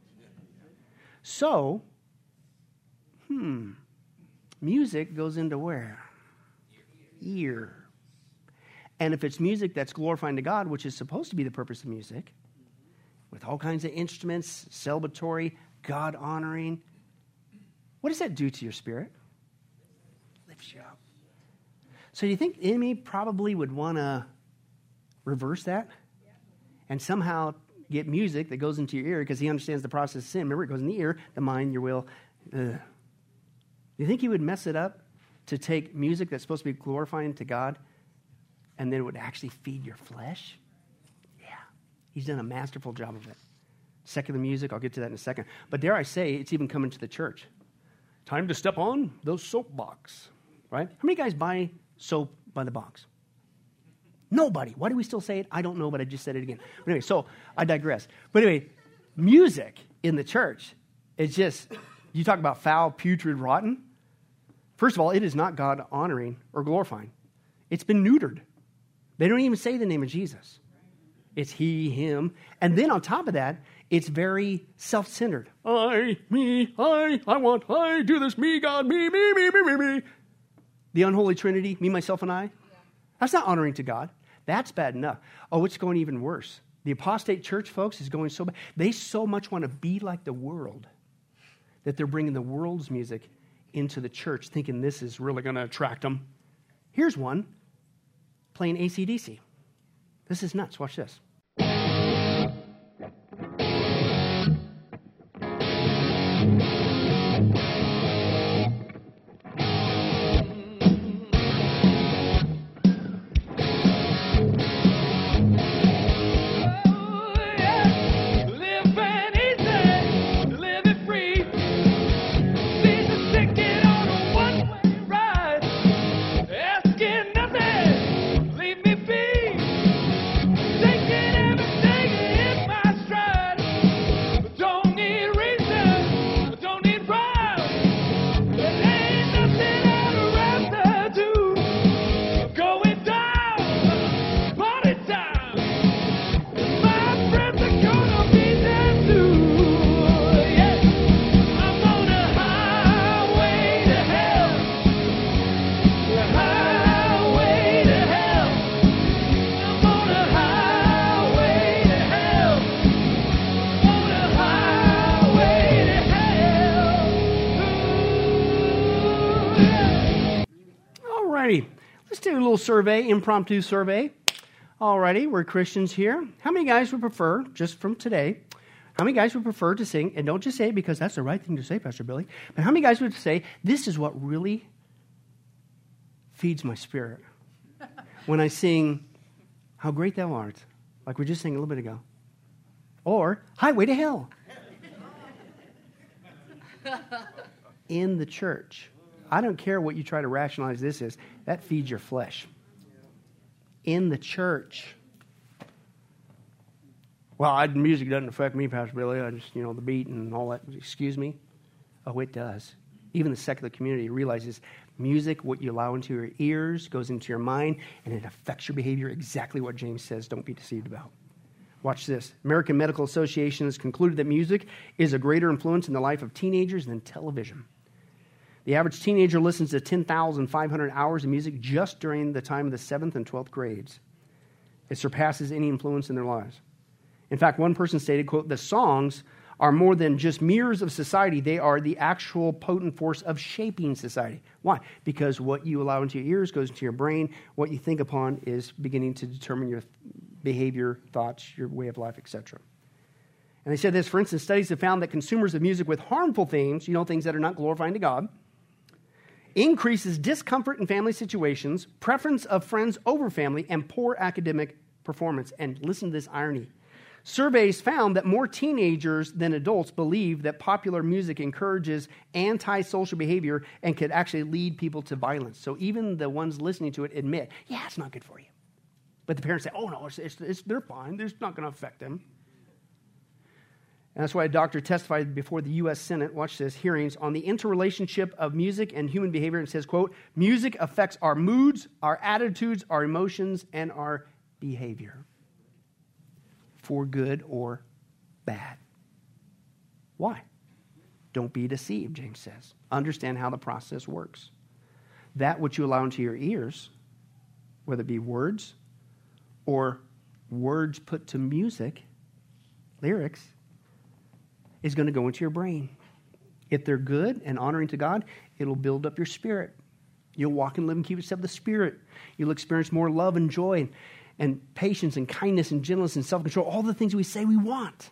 So, hmm, music goes into where? Ear. And if it's music that's glorifying to God, which is supposed to be the purpose of music, with all kinds of instruments, celebratory, God-honoring, what does that do to your spirit? Lifts you up. So do you think the enemy probably would want to reverse that? And somehow get music that goes into your ear because he understands the process of sin. Remember, it goes in the ear, the mind, your will. Ugh. Do you think he would mess it up to take music that's supposed to be glorifying to God and then it would actually feed your flesh? Yeah. He's done a masterful job of it. Secular music, I'll get to that in a second. But dare I say, it's even coming to the church. Time to step on those soapbox, right? How many guys buy soap by the box? Nobody. Why do we still say it? I don't know, but I just said it again. But anyway, so I digress. But anyway, music in the church is just, you talk about foul, putrid, rotten. First of all, it is not God honoring or glorifying. It's been neutered. They don't even say the name of Jesus. It's he, him. And then on top of that, it's very self-centered. I, me, I, I want, I, do this, me, God, me, me, me, me, me, me. The unholy trinity, me, myself, and I. Yeah. That's not honoring to God. That's bad enough. Oh, it's going even worse. The apostate church, folks, is going so bad. They so much want to be like the world that they're bringing the world's music into the church, thinking this is really going to attract them. Here's one, playing A C D C. This is nuts. Watch this. Let's do a little survey, impromptu survey. Alrighty, we're Christians here. How many guys would prefer, just from today, how many guys would prefer to sing, and don't just say it because that's the right thing to say, Pastor Billy, but how many guys would say, this is what really feeds my spirit when I sing, How Great Thou Art, like we just sang a little bit ago, or Highway to Hell. In the church. I don't care what you try to rationalize this is. That feeds your flesh. In the church. Well, I, music doesn't affect me, Pastor Billy. I just, you know, the beat and all that. Excuse me? Oh, it does. Even the secular community realizes music, what you allow into your ears, goes into your mind, and it affects your behavior exactly what James says. Don't be deceived about. Watch this. American Medical Association has concluded that music is a greater influence in the life of teenagers than television. The average teenager listens to ten thousand five hundred hours of music just during the time of the seventh and twelfth grades. It surpasses any influence in their lives. In fact, one person stated, quote, the songs are more than just mirrors of society. They are the actual potent force of shaping society. Why? Because what you allow into your ears goes into your brain. What you think upon is beginning to determine your behavior, thoughts, your way of life, et cetera. And they said this, for instance, studies have found that consumers of music with harmful themes, you know, things that are not glorifying to God, increases discomfort in family situations, preference of friends over family, and poor academic performance. And listen to this irony. Surveys found that more teenagers than adults believe that popular music encourages antisocial behavior and could actually lead people to violence. So even the ones listening to it admit, yeah, it's not good for you. But the parents say, oh, no, it's, it's, it's, they're fine. It's not going to affect them. And that's why a doctor testified before the U S Senate, watch this, hearings on the interrelationship of music and human behavior, and says, quote, music affects our moods, our attitudes, our emotions, and our behavior, for good or bad. Why? Don't be deceived, James says. Understand how the process works. That which you allow into your ears, whether it be words or words put to music, lyrics, is going to go into your brain. If they're good and honoring to God, it'll build up your spirit. You'll walk and live and keep yourself of the Spirit. You'll experience more love and joy and, and patience and kindness and gentleness and self-control, all the things we say we want.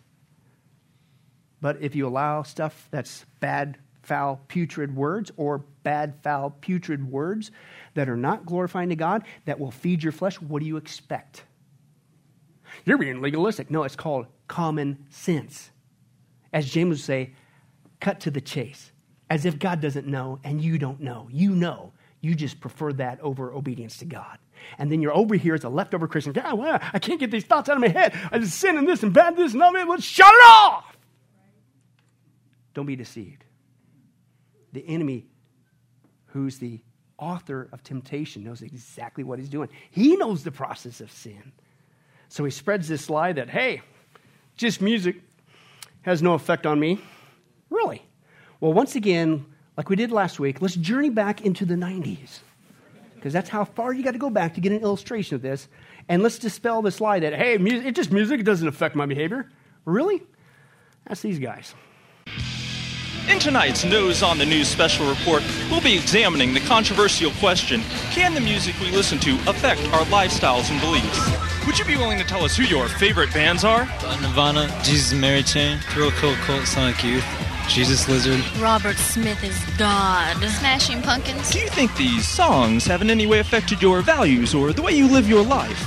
But if you allow stuff that's bad, foul, putrid words or bad, foul, putrid words that are not glorifying to God, that will feed your flesh, what do you expect? you're being legalistic. No, it's called common sense. As James would say, cut to the chase. As if God doesn't know and you don't know. You know. You just prefer that over obedience to God. And then you're over here as a leftover Christian. God, well, I can't get these thoughts out of my head. I just sin in this and bad this and all that. Let's shut it off. Don't be deceived. The enemy, who's the author of temptation, knows exactly what he's doing. He knows the process of sin. So he spreads this lie that, hey, just music has no effect on me. Really? Well, once again, like we did last week, let's journey back into the nineties. Because that's how far you got to go back to get an illustration of this. And let's dispel this lie that, hey, music, it's just music, it doesn't affect my behavior. Really? That's these guys. In tonight's Nose on the News special report, we'll be examining the controversial question, can the music we listen to affect our lifestyles and beliefs? Would you be willing to tell us who your favorite bands are? Nirvana, Jesus and Mary Chain, Thrill Kill Cult, Sonic Youth, Jesus Lizard. Robert Smith is God. Smashing Pumpkins. Do you think these songs have in any way affected your values or the way you live your life?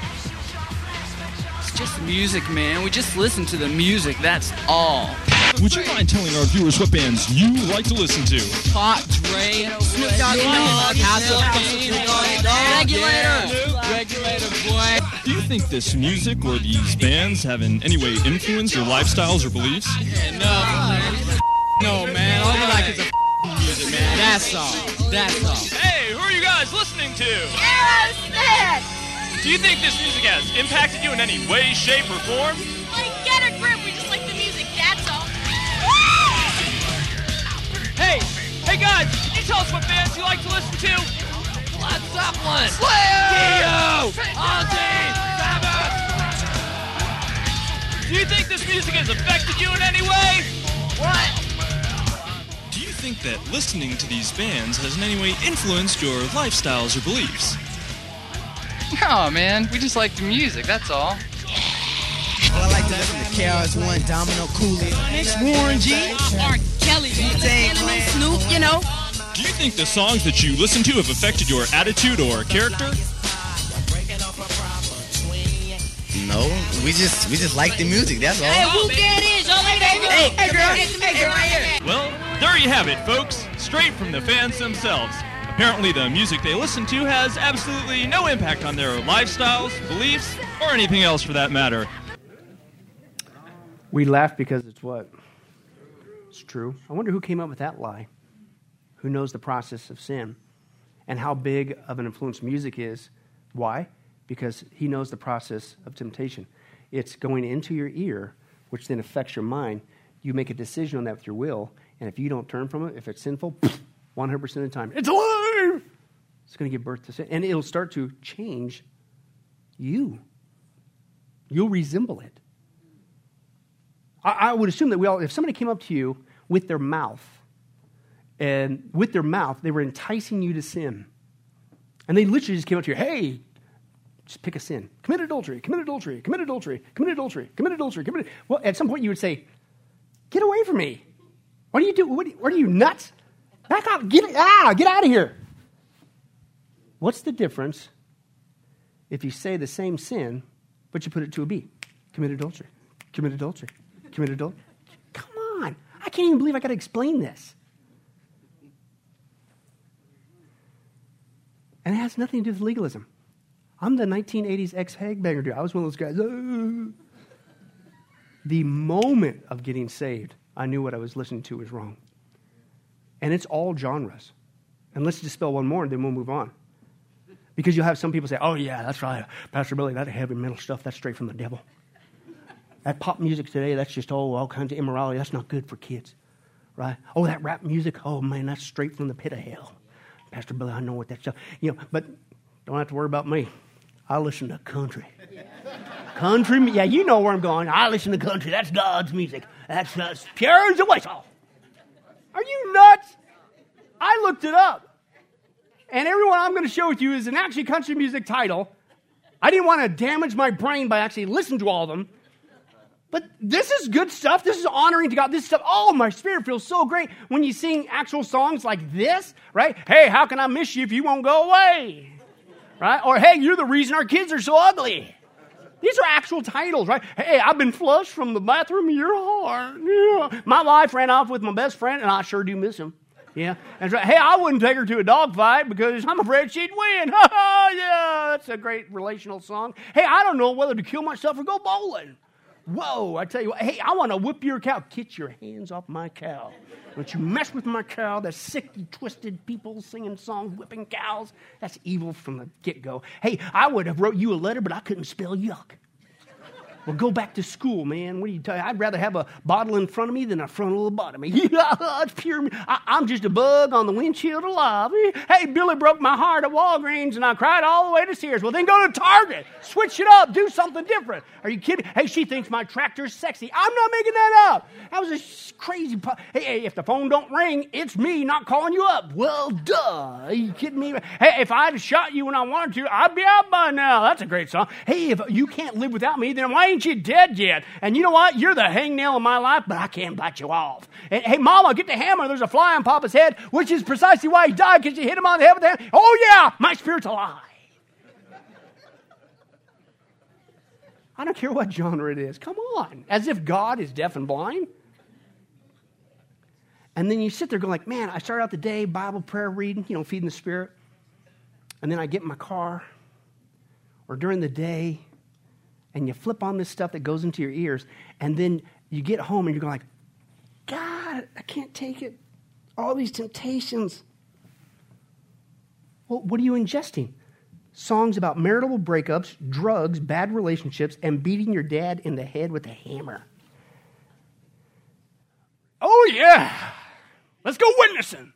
It's just music, man. We just listen to the music, that's all. Would you mind telling our viewers what bands you like to listen to? Pop, Dre, Snoop Dogg, Castle, Regulator, Regulator, boy. Do you think this music or these bands have in any way influenced your lifestyles or beliefs? Yeah, no, no, man. All we like is a music, man. That's all. That's all. Hey, who are you guys listening to? Aerosmith! Do you think this music has impacted you in any way, shape, or form? Like, get a grip. We just like the music, that's all. Hey, hey guys, can you tell us what bands you like to listen to? Led Zeppelin, Slayer! Dio, Ozzy, Sabbath. Do you think this music has affected you in any way? What? Do you think that listening to these bands has in any way influenced your lifestyles or beliefs? No, man. We just like the music, that's all. Well, I like to listen to K R S One, Domino, Coolio, Next Warren G, R. Kelly, Snoop, you know. Do you think the songs that you listen to have affected your attitude or character? No, we just we just like the music, that's all. Hey, who that is? Oh, hey, hey, girl, hey, girl, right here. Well, there you have it, folks. Straight from the fans themselves. Apparently the music they listen to has absolutely no impact on their lifestyles, beliefs, or anything else for that matter. We laugh because it's what? It's true. I wonder who came up with that lie. Who knows the process of sin and how big of an influence music is. Why? Because he knows the process of temptation. It's going into your ear, which then affects your mind. You make a decision on that with your will, and if you don't turn from it, if it's sinful, one hundred percent of the time, it's alive! It's going to give birth to sin, and it'll start to change you. You'll resemble it. I, I would assume that we all, if somebody came up to you with their mouth, and with their mouth, they were enticing you to sin, and they literally just came up to you, hey, just pick a sin. Commit adultery, commit adultery, commit adultery, commit adultery, commit adultery, commit. Well, at some point you would say, get away from me. What do you do? What, what are you, nuts? Back up. Get, ah, get out of here. What's the difference if you say the same sin, but you put it to a B? Commit adultery, commit adultery, commit adultery. Come on. I can't even believe I got to explain this. And it has nothing to do with legalism. I'm the nineteen eighties ex-hagbanger dude. I was one of those guys. Oh. The moment of getting saved, I knew what I was listening to was wrong. And it's all genres. And let's dispel one more, and then we'll move on. Because you'll have some people say, oh, yeah, that's right. Pastor Billy, that heavy metal stuff, that's straight from the devil. That pop music today, that's just oh, all kinds of immorality. That's not good for kids. Right? Oh, that rap music, oh, man, that's straight from the pit of hell. Pastor Billy, I know what that stuff. You know, but don't have to worry about me. I listen to country. Country, yeah, you know where I'm going. I listen to country. That's God's music. That's uh, pure as a whistle. Are you nuts? I looked it up. And everyone I'm going to show with you is an actually country music title. I didn't want to damage my brain by actually listening to all of them. But this is good stuff. This is honoring to God. This stuff, oh, my spirit feels so great when you sing actual songs like this, right? Hey, how can I miss you if you won't go away? Right? Or, hey, you're the reason our kids are so ugly. These are actual titles, right? Hey, I've been flushed from the bathroom of your heart. Yeah. My wife ran off with my best friend, and I sure do miss him. Yeah. That's right. Hey, I wouldn't take her to a dog fight because I'm afraid she'd win. Yeah, that's a great relational song. Hey, I don't know whether to kill myself or go bowling. Whoa, I tell you what. Hey, I want to whip your cow. Get your hands off my cow. Don't you mess with my cow. There's sick, twisted people singing songs, whipping cows. That's evil from the get-go. Hey, I would have wrote you a letter, but I couldn't spell yuck. Well, go back to school, man. What do you tell you? I'd rather have a bottle in front of me than a frontal lobotomy. It's pure. I, I'm just a bug on the windshield of life. Hey, Billy broke my heart at Walgreens, and I cried all the way to Sears. Well, then go to Target. Switch it up. Do something different. Are you kidding? Hey, she thinks my tractor's sexy. I'm not making that up. That was a crazy. Po- hey, hey, if the phone don't ring, it's me not calling you up. Well, duh. Are you kidding me? Hey, if I'd shot you when I wanted to, I'd be out by now. That's a great song. Hey, if you can't live without me, then why ain't you dead yet? And you know what? You're the hangnail of my life, but I can't bite you off. And, hey, Mama, get the hammer. There's a fly on Papa's head, which is precisely why he died, because you hit him on the head with the hammer. Oh, yeah, my spirit's alive. I don't care what genre it is. Come on. As if God is deaf and blind. And then you sit there going like, man, I start out the day, Bible, prayer, reading, you know, feeding the Spirit. And then I get in my car or during the day, and you flip on this stuff that goes into your ears, and then you get home and you're going like, God, I can't take it. All these temptations. Well, what are you ingesting? Songs about marital breakups, drugs, bad relationships, and beating your dad in the head with a hammer. Oh, yeah. Let's go witnessing.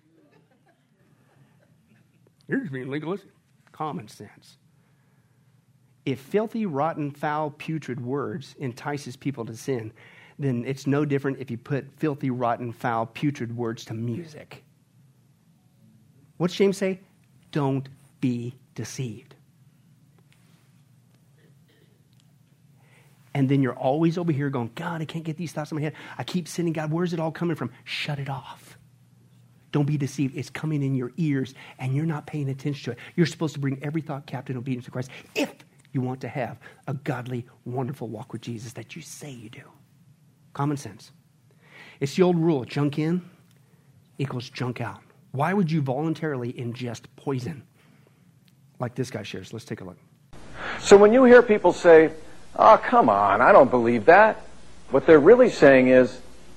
You're just being legalistic. Common sense. If filthy, rotten, foul, putrid words entices people to sin, then it's no different if you put filthy, rotten, foul, putrid words to music. What's James say? Don't be deceived. And then you're always over here going, God, I can't get these thoughts in my head. I keep sinning. God, where's it all coming from? Shut it off. Don't be deceived. It's coming in your ears, and you're not paying attention to it. You're supposed to bring every thought captive in obedience to Christ if you want to have a godly, wonderful walk with Jesus that you say you do. Common sense. It's the old rule, junk in equals junk out. Why would you voluntarily ingest poison? Like this guy shares. Let's take a look. So when you hear people say, oh, come on, I don't believe that, what they're really saying is,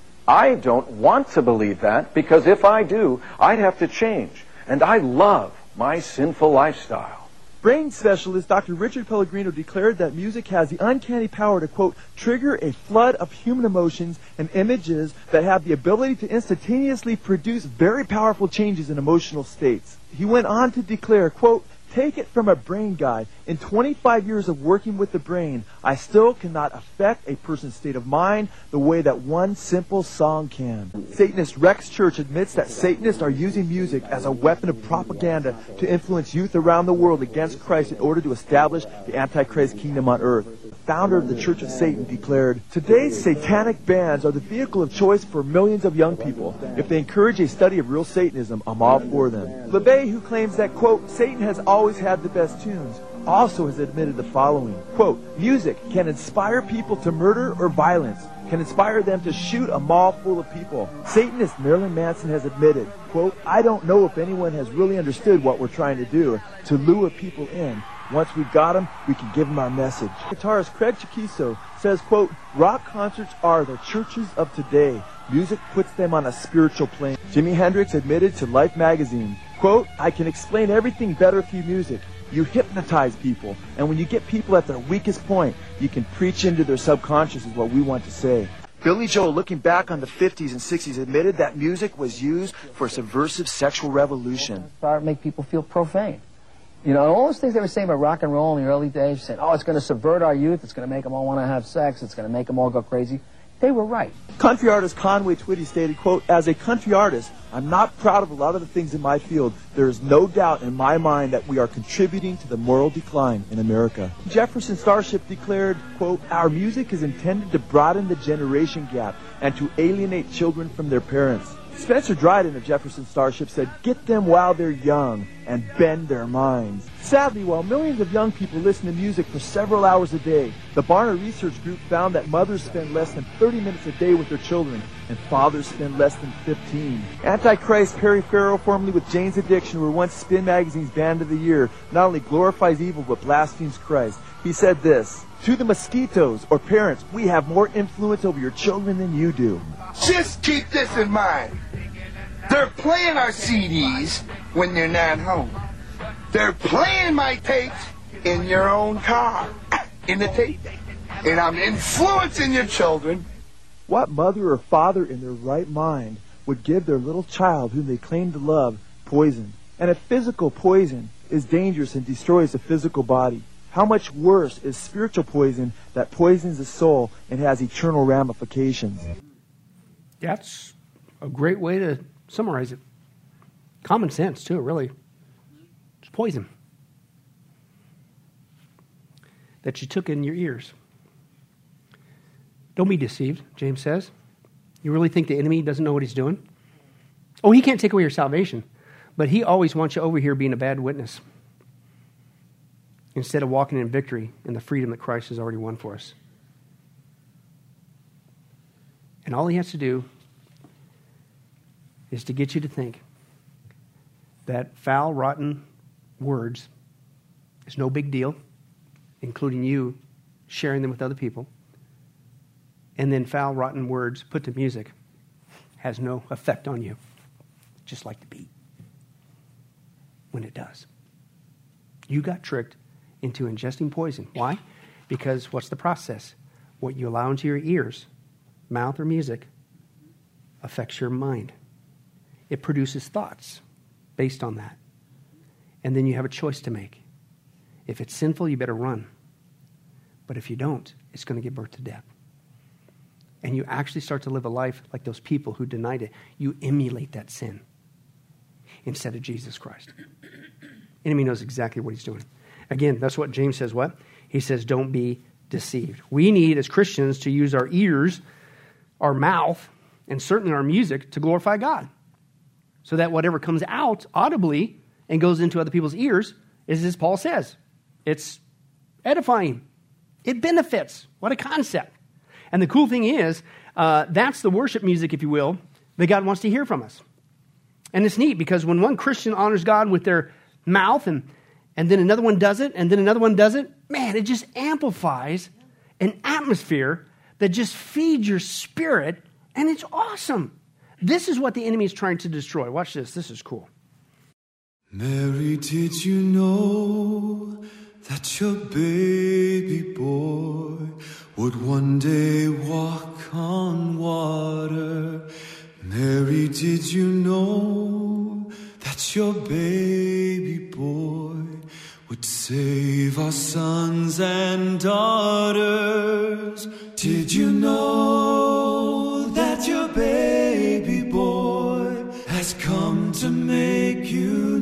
I don't want to believe that, because if I do, I'd have to change. And I love my sinful lifestyle. Brain specialist Doctor Richard Pellegrino declared that music has the uncanny power to, quote, trigger a flood of human emotions and images that have the ability to instantaneously produce very powerful changes in emotional states. He went on to declare, quote, take it from a brain guy. In twenty-five years of working with the brain, I still cannot affect a person's state of mind the way that one simple song can. Satanist Rex Church admits that Satanists are using music as a weapon of propaganda to influence youth around the world against Christ in order to establish the Antichrist kingdom on earth. The founder of the Church of Satan declared, today's satanic bands are the vehicle of choice for millions of young people. If they encourage a study of real Satanism, I'm all for them. LeVay, who claims that, quote, Satan has always had the best tunes, also has admitted the following, quote, music can inspire people to murder or violence, can inspire them to shoot a mall full of people. Satanist Marilyn Manson has admitted, quote, I don't know if anyone has really understood what we're trying to do, to lure people in. Once we've got them, we can give them our message. Guitarist Craig Chaquico says, quote, rock concerts are the churches of today. Music puts them on a spiritual plane. Jimi Hendrix admitted to Life magazine, quote, I can explain everything better through music. You hypnotize people, and when you get people at their weakest point, you can preach into their subconscious is what we want to say. Billy Joel, looking back on the fifties and sixties, admitted that music was used for a subversive sexual revolution. Start make people feel profane. You know, all those things they were saying about rock and roll in the early days, saying, oh, it's going to subvert our youth, it's going to make them all want to have sex, it's going to make them all go crazy. They were right. Country artist Conway Twitty stated, quote, as a country artist, I'm not proud of a lot of the things in my field. There is no doubt in my mind that we are contributing to the moral decline in America. Jefferson Starship declared, quote, "Our music is intended to broaden the generation gap and to alienate children from their parents." Spencer Dryden of Jefferson Starship said, "Get them while they're young and bend their minds." Sadly, while millions of young people listen to music for several hours a day, the Barna Research Group found that mothers spend less than thirty minutes a day with their children and fathers spend less than fifteen. Antichrist Perry Farrell, formerly with Jane's Addiction, who were once Spin Magazine's Band of the Year, not only glorifies evil but blasphemes Christ. He said this, "To the mosquitoes, or parents, we have more influence over your children than you do." Just keep this in mind. They're playing our C Ds when they're not home. They're playing my tapes in your own car, in the tape. And I'm influencing your children. What mother or father in their right mind would give their little child whom they claim to love poison? And if physical poison is dangerous and destroys the physical body, how much worse is spiritual poison that poisons the soul and has eternal ramifications? That's a great way to summarize it. Common sense, too, really. It's poison that you took in your ears. Don't be deceived, James says. You really think the enemy doesn't know what he's doing? Oh, he can't take away your salvation, but he always wants you over here being a bad witness instead of walking in victory and the freedom that Christ has already won for us. And all he has to do is to get you to think that foul, rotten words is no big deal, including you sharing them with other people, and then foul, rotten words put to music has no effect on you, just like the beat, when it does. You got tricked into ingesting poison. Why? Because what's the process? What you allow into your ears, mouth or music, affects your mind. It produces thoughts based on that. And then you have a choice to make. If it's sinful, you better run. But if you don't, it's going to give birth to death. And you actually start to live a life like those people who denied it. You emulate that sin instead of Jesus Christ. Enemy knows exactly what he's doing. Again, that's what James says, what? He says, don't be deceived. We need, as Christians, to use our ears, our mouth, and certainly our music to glorify God. So that whatever comes out audibly and goes into other people's ears is, as Paul says, it's edifying. It benefits. What a concept. And the cool thing is, uh, that's the worship music, if you will, that God wants to hear from us. And it's neat because when one Christian honors God with their mouth and, and then another one does it and then another one does it, man, it just amplifies an atmosphere that just feeds your spirit, and it's awesome. This is what the enemy is trying to destroy. Watch this. This is cool. Mary, did you know that your baby boy would one day walk on water? Mary, did you know that your baby boy would save our sons and daughters? Did you know that your baby boy has come to make you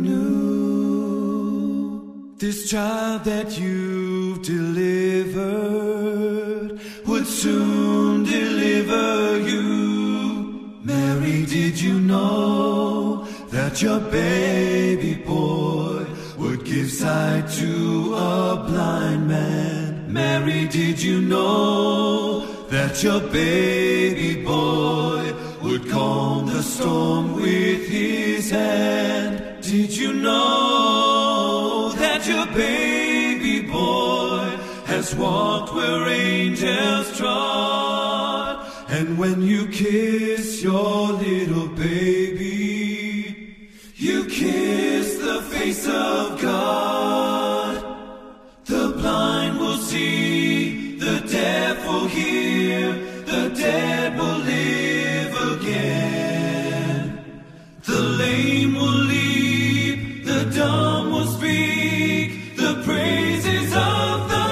new? This child that you've delivered would soon deliver you. Mary, did you know that your baby boy would give sight to a blind man? Mary, did you know that your baby boy would calm the storm with his hand? Did you know that your baby boy has walked where angels trod? And when you kiss your little baby, you kiss the face of God. The blind will see, the deaf will hear, the dead will live again. The lame will leap, the dumb will speak, the praises of the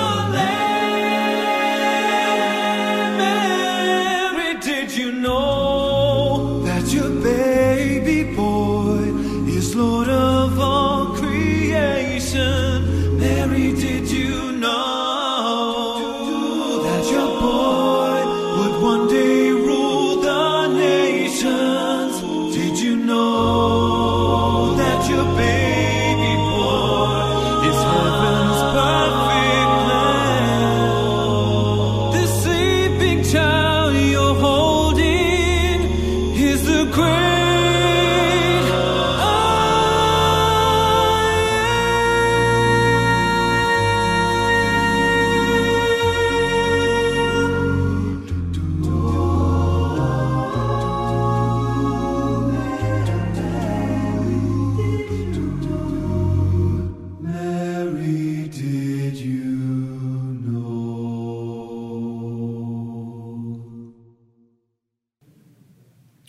Lamb. Mary, did you know that your baby boy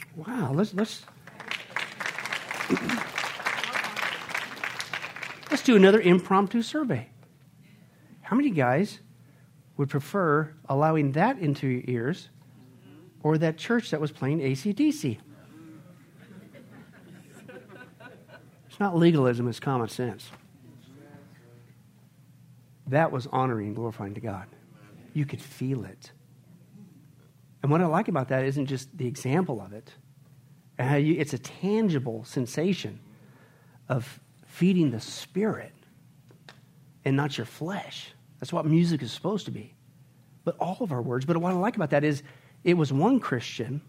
Wow, let's let's let's do another impromptu survey. How many guys would prefer allowing that into your ears or that church that was playing A C D C? It's not legalism, it's common sense. That was honoring and glorifying to God. You could feel it. And what I like about that isn't just the example of it. And how you, it's a tangible sensation of feeding the spirit and not your flesh. That's what music is supposed to be. But all of our words, but what I like about that is it was one Christian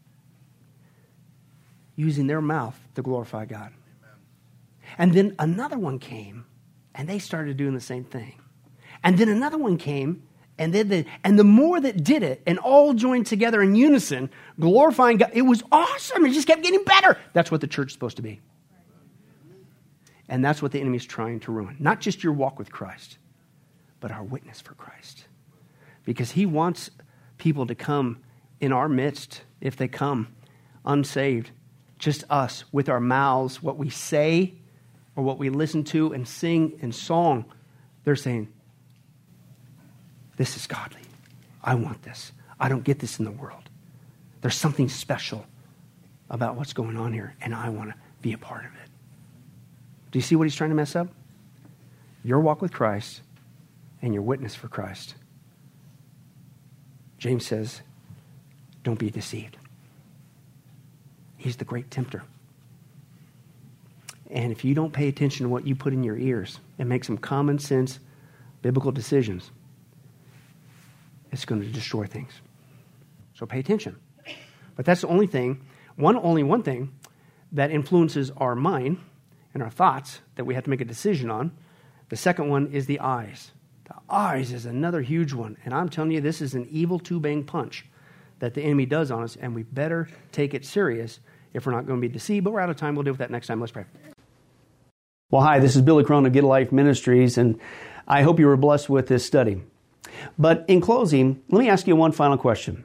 using their mouth to glorify God. And then another one came, and they started doing the same thing. And then another one came, and then the, and the more that did it, and all joined together in unison, glorifying God, it was awesome. It just kept getting better. That's what the church is supposed to be. And that's what the enemy is trying to ruin. Not just your walk with Christ, but our witness for Christ. Because he wants people to come in our midst, if they come unsaved, just us, with our mouths, what we say, or what we listen to and sing in song, they're saying, this is godly. I want this. I don't get this in the world. There's something special about what's going on here, and I want to be a part of it. Do you see what he's trying to mess up? Your walk with Christ and your witness for Christ. James says, don't be deceived. He's the great tempter. And if you don't pay attention to what you put in your ears and make some common sense biblical decisions, it's going to destroy things. So pay attention. But that's the only thing, one only one thing that influences our mind and our thoughts that we have to make a decision on. The second one is the eyes. The eyes is another huge one. And I'm telling you, this is an evil two-bang punch that the enemy does on us, and we better take it serious if we're not going to be deceived. But we're out of time. We'll deal with that next time. Let's pray. Well, hi, this is Billy Crone of Get a Life Ministries, and I hope you were blessed with this study. But in closing, let me ask you one final question.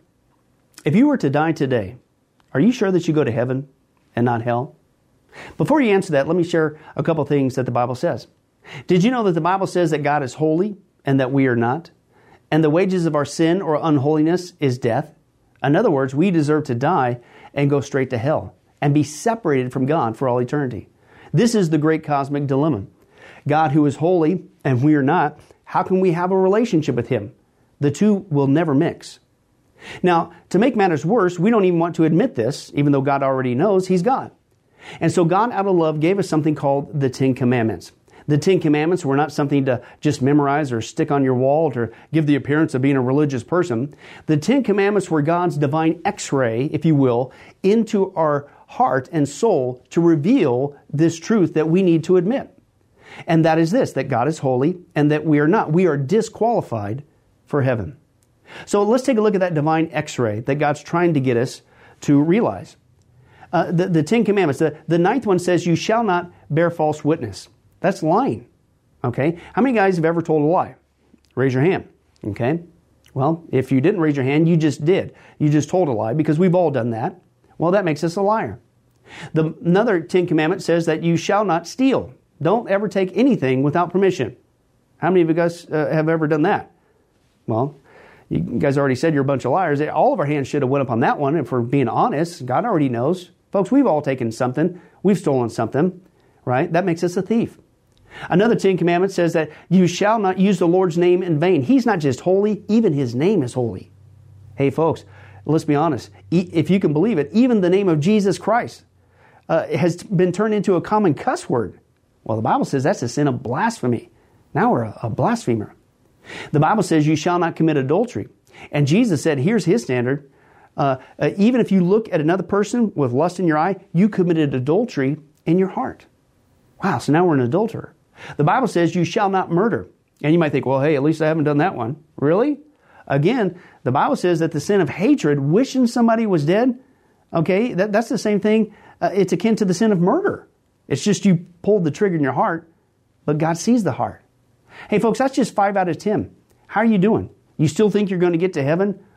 If you were to die today, are you sure that you go to heaven and not hell? Before you answer that, let me share a couple things that the Bible says. Did you know that the Bible says that God is holy and that we are not? And the wages of our sin or unholiness is death? In other words, we deserve to die and go straight to hell and be separated from God for all eternity. This is the great cosmic dilemma. God, who is holy and we are not, how can we have a relationship with Him? The two will never mix. Now, to make matters worse, we don't even want to admit this, even though God already knows He's God. And so God, out of love, gave us something called the Ten Commandments. The Ten Commandments were not something to just memorize or stick on your wall to give the appearance of being a religious person. The Ten Commandments were God's divine X-ray, if you will, into our heart and soul to reveal this truth that we need to admit. And that is this, that God is holy and that we are not. We are disqualified for heaven. So let's take a look at that divine X-ray that God's trying to get us to realize. Uh, the, the Ten Commandments, the, the ninth one says, you shall not bear false witness. That's lying. Okay? How many guys have ever told a lie? Raise your hand. Okay? Well, if you didn't raise your hand, you just did. You just told a lie because we've all done that. Well, that makes us a liar. The, another Ten Commandment says that you shall not steal. Don't ever take anything without permission. How many of you guys uh, have ever done that? Well, you guys already said you're a bunch of liars. All of our hands should have went up on that one. If we're being honest, God already knows. Folks, we've all taken something. We've stolen something, right? That makes us a thief. Another Ten Commandments says that you shall not use the Lord's name in vain. He's not just holy, even His name is holy. Hey, folks, let's be honest. If you can believe it, even the name of Jesus Christ uh, has been turned into a common cuss word. Well, the Bible says that's a sin of blasphemy. Now we're a, a blasphemer. The Bible says you shall not commit adultery. And Jesus said, here's His standard. Uh, uh, even if you look at another person with lust in your eye, you committed adultery in your heart. Wow, so now we're an adulterer. The Bible says you shall not murder. And you might think, well, hey, at least I haven't done that one. Really? Again, the Bible says that the sin of hatred, wishing somebody was dead, okay, that, that's the same thing. Uh, it's akin to the sin of murder. It's just you pulled the trigger in your heart, but God sees the heart. Hey, folks, that's just five out of ten. How are you doing? You still think you're going to get to heaven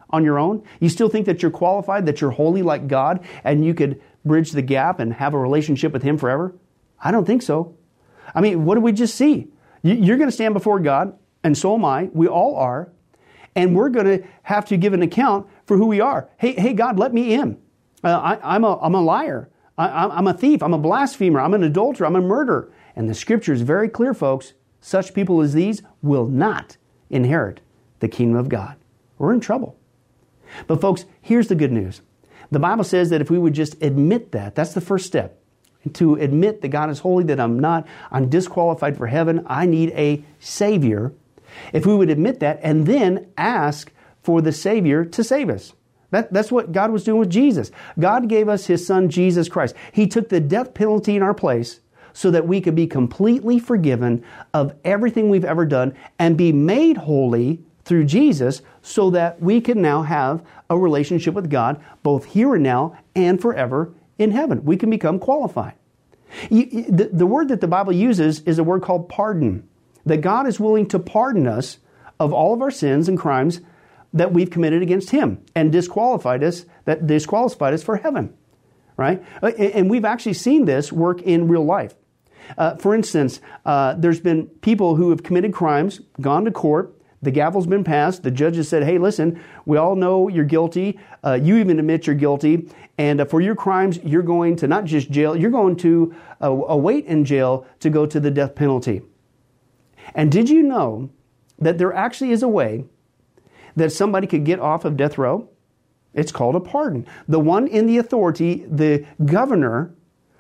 on your own? You still think that you're qualified, that you're holy like God, and you could bridge the gap and have a relationship with Him forever? I don't think so. I mean, what did we just see? You're going to stand before God, and so am I. We all are. And we're going to have to give an account for who we are. Hey, hey, God, let me in. Uh, I, I'm, a, I'm a liar. I, I'm a thief. I'm a blasphemer. I'm an adulterer. I'm a murderer. And the Scripture is very clear, folks. Such people as these will not inherit the kingdom of God. We're in trouble. But folks, here's the good news. The Bible says that if we would just admit that, that's the first step. To admit that God is holy, that I'm not, I'm disqualified for heaven, I need a Savior. If we would admit that and then ask for the Savior to save us. That, that's what God was doing with Jesus. God gave us His Son, Jesus Christ. He took the death penalty in our place so that we could be completely forgiven of everything we've ever done and be made holy through Jesus so that we can now have a relationship with God both here and now and forever in heaven. We can become qualified. You, the, the word that the Bible uses is a word called pardon. That God is willing to pardon us of all of our sins and crimes that we've committed against Him and disqualified us, that disqualified us for heaven. Right? And we've actually seen this work in real life. Uh, for instance, uh, there's been people who have committed crimes, gone to court, the gavel's been passed, the judge has said, hey, listen, we all know you're guilty, uh, you even admit you're guilty, and uh, for your crimes, you're going to not just jail, you're going to uh, await in jail to go to the death penalty. And did you know that there actually is a way that somebody could get off of death row? It's called a pardon. The one in the authority, the governor,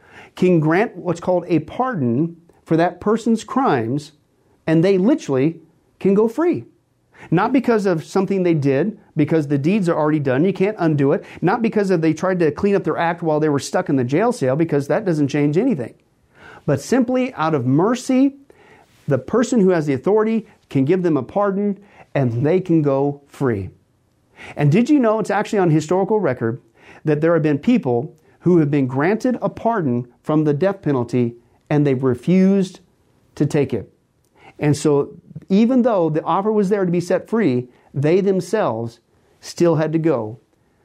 can grant what's called a pardon for that person's crimes, and they literally can go free. Not because of something they did, because the deeds are already done, you can't undo it. Not because of they tried to clean up their act while they were stuck in the jail cell, because that doesn't change anything. But simply out of mercy, the person who has the authority can give them a pardon, and they can go free. And did you know, it's actually on historical record, that there have been people who have been granted a pardon from the death penalty, and they've refused to take it. And so, even though the offer was there to be set free, they themselves still had to go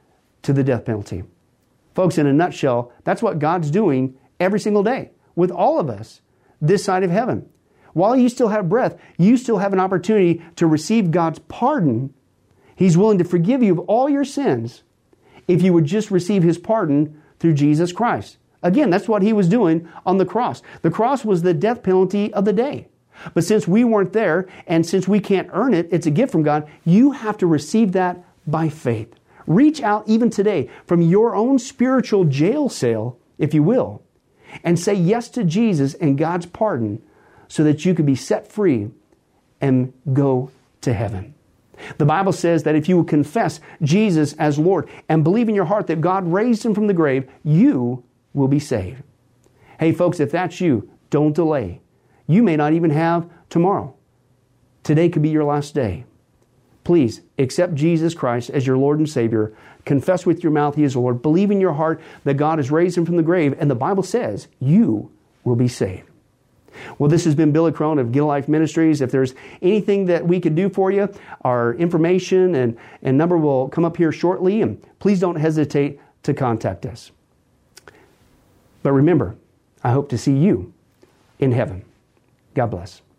to the death penalty. Folks, in a nutshell, that's what God's doing every single day with all of us this side of heaven. While you still have breath, you still have an opportunity to receive God's pardon. He's willing to forgive you of all your sins if you would just receive His pardon through Jesus Christ. Again, that's what He was doing on the cross. The cross was the death penalty of the day. But since we weren't there, and since we can't earn it, it's a gift from God, you have to receive that by faith. Reach out even today from your own spiritual jail cell, if you will, and say yes to Jesus and God's pardon so that you can be set free and go to heaven. The Bible says that if you will confess Jesus as Lord and believe in your heart that God raised Him from the grave, you will be saved. Hey folks, if that's you, don't delay. You may not even have tomorrow. Today could be your last day. Please accept Jesus Christ as your Lord and Savior. Confess with your mouth He is Lord. Believe in your heart that God has raised Him from the grave. And the Bible says you will be saved. Well, this has been Billy Crone of Get a Life Ministries. If there's anything that we could do for you, our information and, and number will come up here shortly. And please don't hesitate to contact us. But remember, I hope to see you in heaven. God bless.